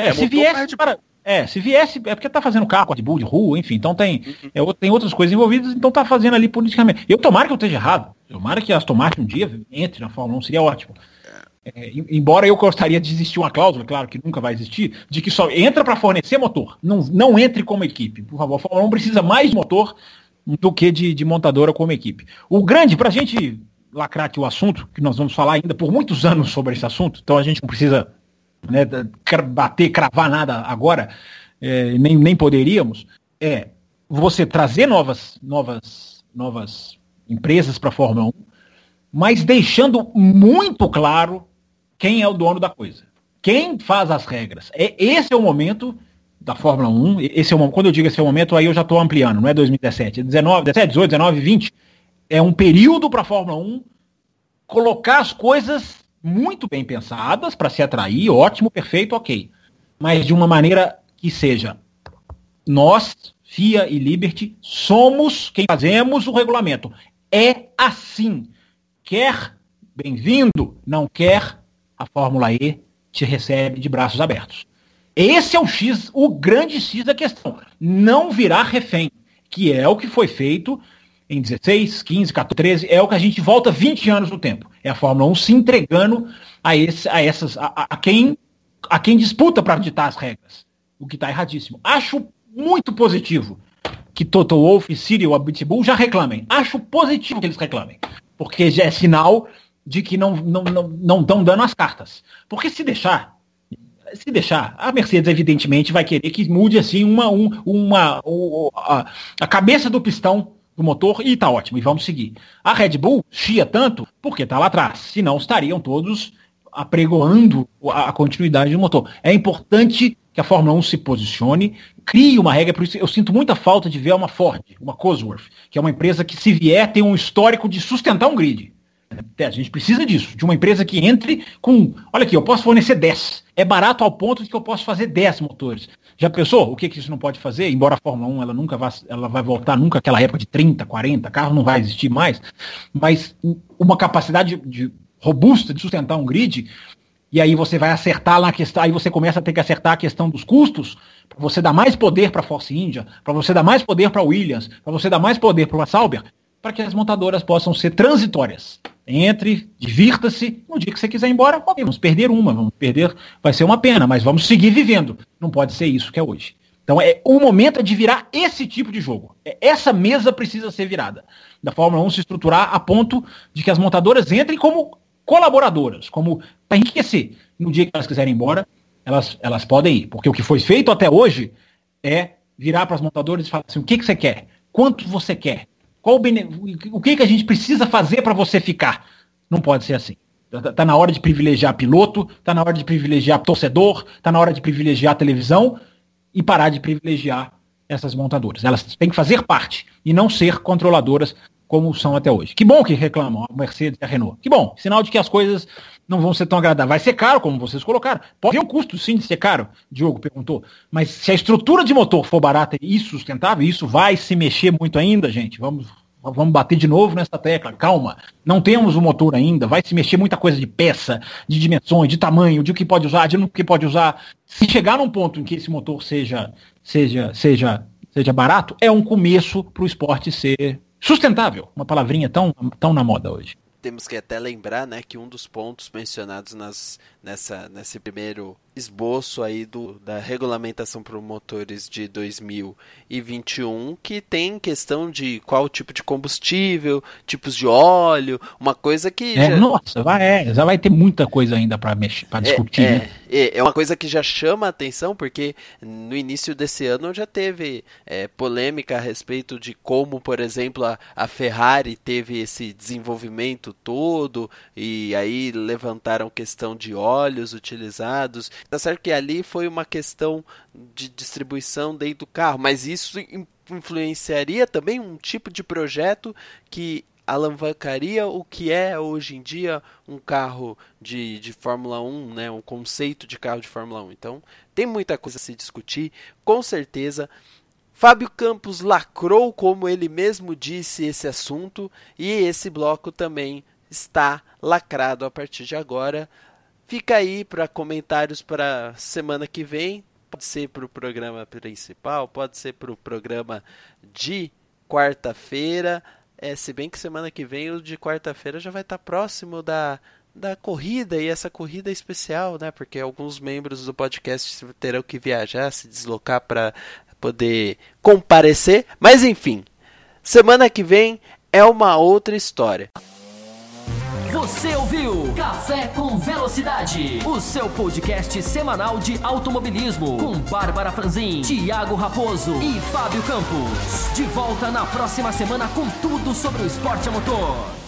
Se viesse, é porque tá fazendo carro com a Red Bull de rua, enfim, então tem outras coisas envolvidas, então tá fazendo ali politicamente. Tomara que eu esteja errado. Tomara que a Aston Martin um dia entre na Fórmula 1, seria ótimo. Embora eu gostaria de existir uma cláusula, claro que nunca vai existir, de que só entra para fornecer motor, não entre como equipe. Por favor, a Fórmula 1 precisa mais de motor do que de montadora como equipe. O grande, pra gente lacrar aqui o assunto, que nós vamos falar ainda por muitos anos sobre esse assunto, então a gente não precisa, né, cravar nada agora, nem poderíamos, você trazer novas empresas para a Fórmula 1, mas deixando muito claro quem é o dono da coisa. Quem faz as regras. Esse é o momento da Fórmula 1. Quando eu digo esse é o momento, aí eu já estou ampliando. Não é 2017. É 17, 18, 19, 20. É um período para a Fórmula 1 colocar as coisas muito bem pensadas para se atrair. Ótimo, perfeito, ok. Mas de uma maneira que seja nós, FIA e Liberty, somos quem fazemos o regulamento. É assim. Quer, bem-vindo. Não quer, a Fórmula E te recebe de braços abertos. Esse é o grande X da questão. Não virar refém, que é o que foi feito em 16, 15, 14, 13, é o que a gente volta 20 anos no tempo. É a Fórmula 1 se entregando a quem disputa para ditar as regras. O que está erradíssimo. Acho muito positivo que Toto Wolff, Cyril Abiteboul já reclamem. Acho positivo que eles reclamem, porque já é sinal de que não estão dando as cartas. Porque se deixar, a Mercedes evidentemente vai querer que mude assim a cabeça do pistão do motor e tá ótimo, e vamos seguir. A Red Bull chia tanto porque tá lá atrás, senão estariam todos apregoando a continuidade do motor. É importante que a Fórmula 1 se posicione, crie uma regra, por isso eu sinto muita falta de ver uma Ford, uma Cosworth, que é uma empresa que, se vier, tem um histórico de sustentar um grid. A gente precisa disso, de uma empresa que entre com, olha aqui, eu posso fornecer 10, é barato ao ponto de que eu posso fazer 10 motores. Já pensou o que isso não pode fazer? Embora a Fórmula 1 ela vai voltar nunca àquela época de 30, 40, carro não vai existir mais, mas uma capacidade robusta de sustentar um grid, e aí você vai acertar na questão, aí você começa a ter que acertar a questão dos custos, para você dar mais poder para a Force India, para você dar mais poder para a Williams, para você dar mais poder para a Sauber, para que as montadoras possam ser transitórias. Entre, divirta-se, no dia que você quiser ir embora, vamos perder vai ser uma pena, mas vamos seguir vivendo. Não pode ser isso que é hoje. Então o momento é de virar esse tipo de jogo. Essa mesa precisa ser virada. Da Fórmula 1 se estruturar a ponto de que as montadoras entrem como colaboradoras, como para enriquecer. No dia que elas quiserem ir embora, elas podem ir. Porque o que foi feito até hoje é virar para as montadoras e falar assim, o que você quer? Quanto você quer? O que a gente precisa fazer para você ficar? Não pode ser assim. Está na hora de privilegiar piloto, está na hora de privilegiar torcedor, está na hora de privilegiar televisão e parar de privilegiar essas montadoras. Elas têm que fazer parte e não ser controladoras como são até hoje. Que bom que reclamam a Mercedes e a Renault. Que bom, sinal de que as coisas não vão ser tão agradáveis. Vai ser caro, como vocês colocaram. Pode ter um custo, sim, de ser caro, Diogo perguntou. Mas se a estrutura de motor for barata e sustentável, isso vai se mexer muito ainda, gente. Vamos bater de novo nessa tecla. Calma. Não temos o motor ainda. Vai se mexer muita coisa de peça, de dimensões, de tamanho, de o que pode usar, de o que pode usar. Se chegar num ponto em que esse motor seja barato, é um começo para o esporte ser sustentável, uma palavrinha tão na moda hoje. Temos que até lembrar, né, que um dos pontos mencionados nesse primeiro esboço aí da regulamentação para motores de 2021, que tem questão de qual tipo de combustível, tipos de óleo, uma coisa que já vai ter muita coisa ainda para discutir. Né? É uma coisa que já chama a atenção, porque no início desse ano já teve polêmica a respeito de como, por exemplo, a Ferrari teve esse desenvolvimento todo, e aí levantaram questão de óleos utilizados. Tá certo que ali foi uma questão de distribuição dentro do carro, mas isso influenciaria também um tipo de projeto que alavancaria o que é hoje em dia um carro de Fórmula 1, né? Um conceito de carro de Fórmula 1. Então, tem muita coisa a se discutir, com certeza. Fábio Campos lacrou, como ele mesmo disse, esse assunto, e esse bloco também está lacrado a partir de agora. Fica aí para comentários para semana que vem. Pode ser para o programa principal, pode ser para o programa de quarta-feira. Se bem que semana que vem o de quarta-feira já vai estar próximo da corrida, e essa corrida é especial, né? Porque alguns membros do podcast terão que viajar, se deslocar para poder comparecer. Mas enfim, semana que vem é uma outra história. Você ouviu Café com Velocidade, o seu podcast semanal de automobilismo, com Bárbara Franzin, Thiago Raposo e Fábio Campos. De volta na próxima semana com tudo sobre o esporte a motor.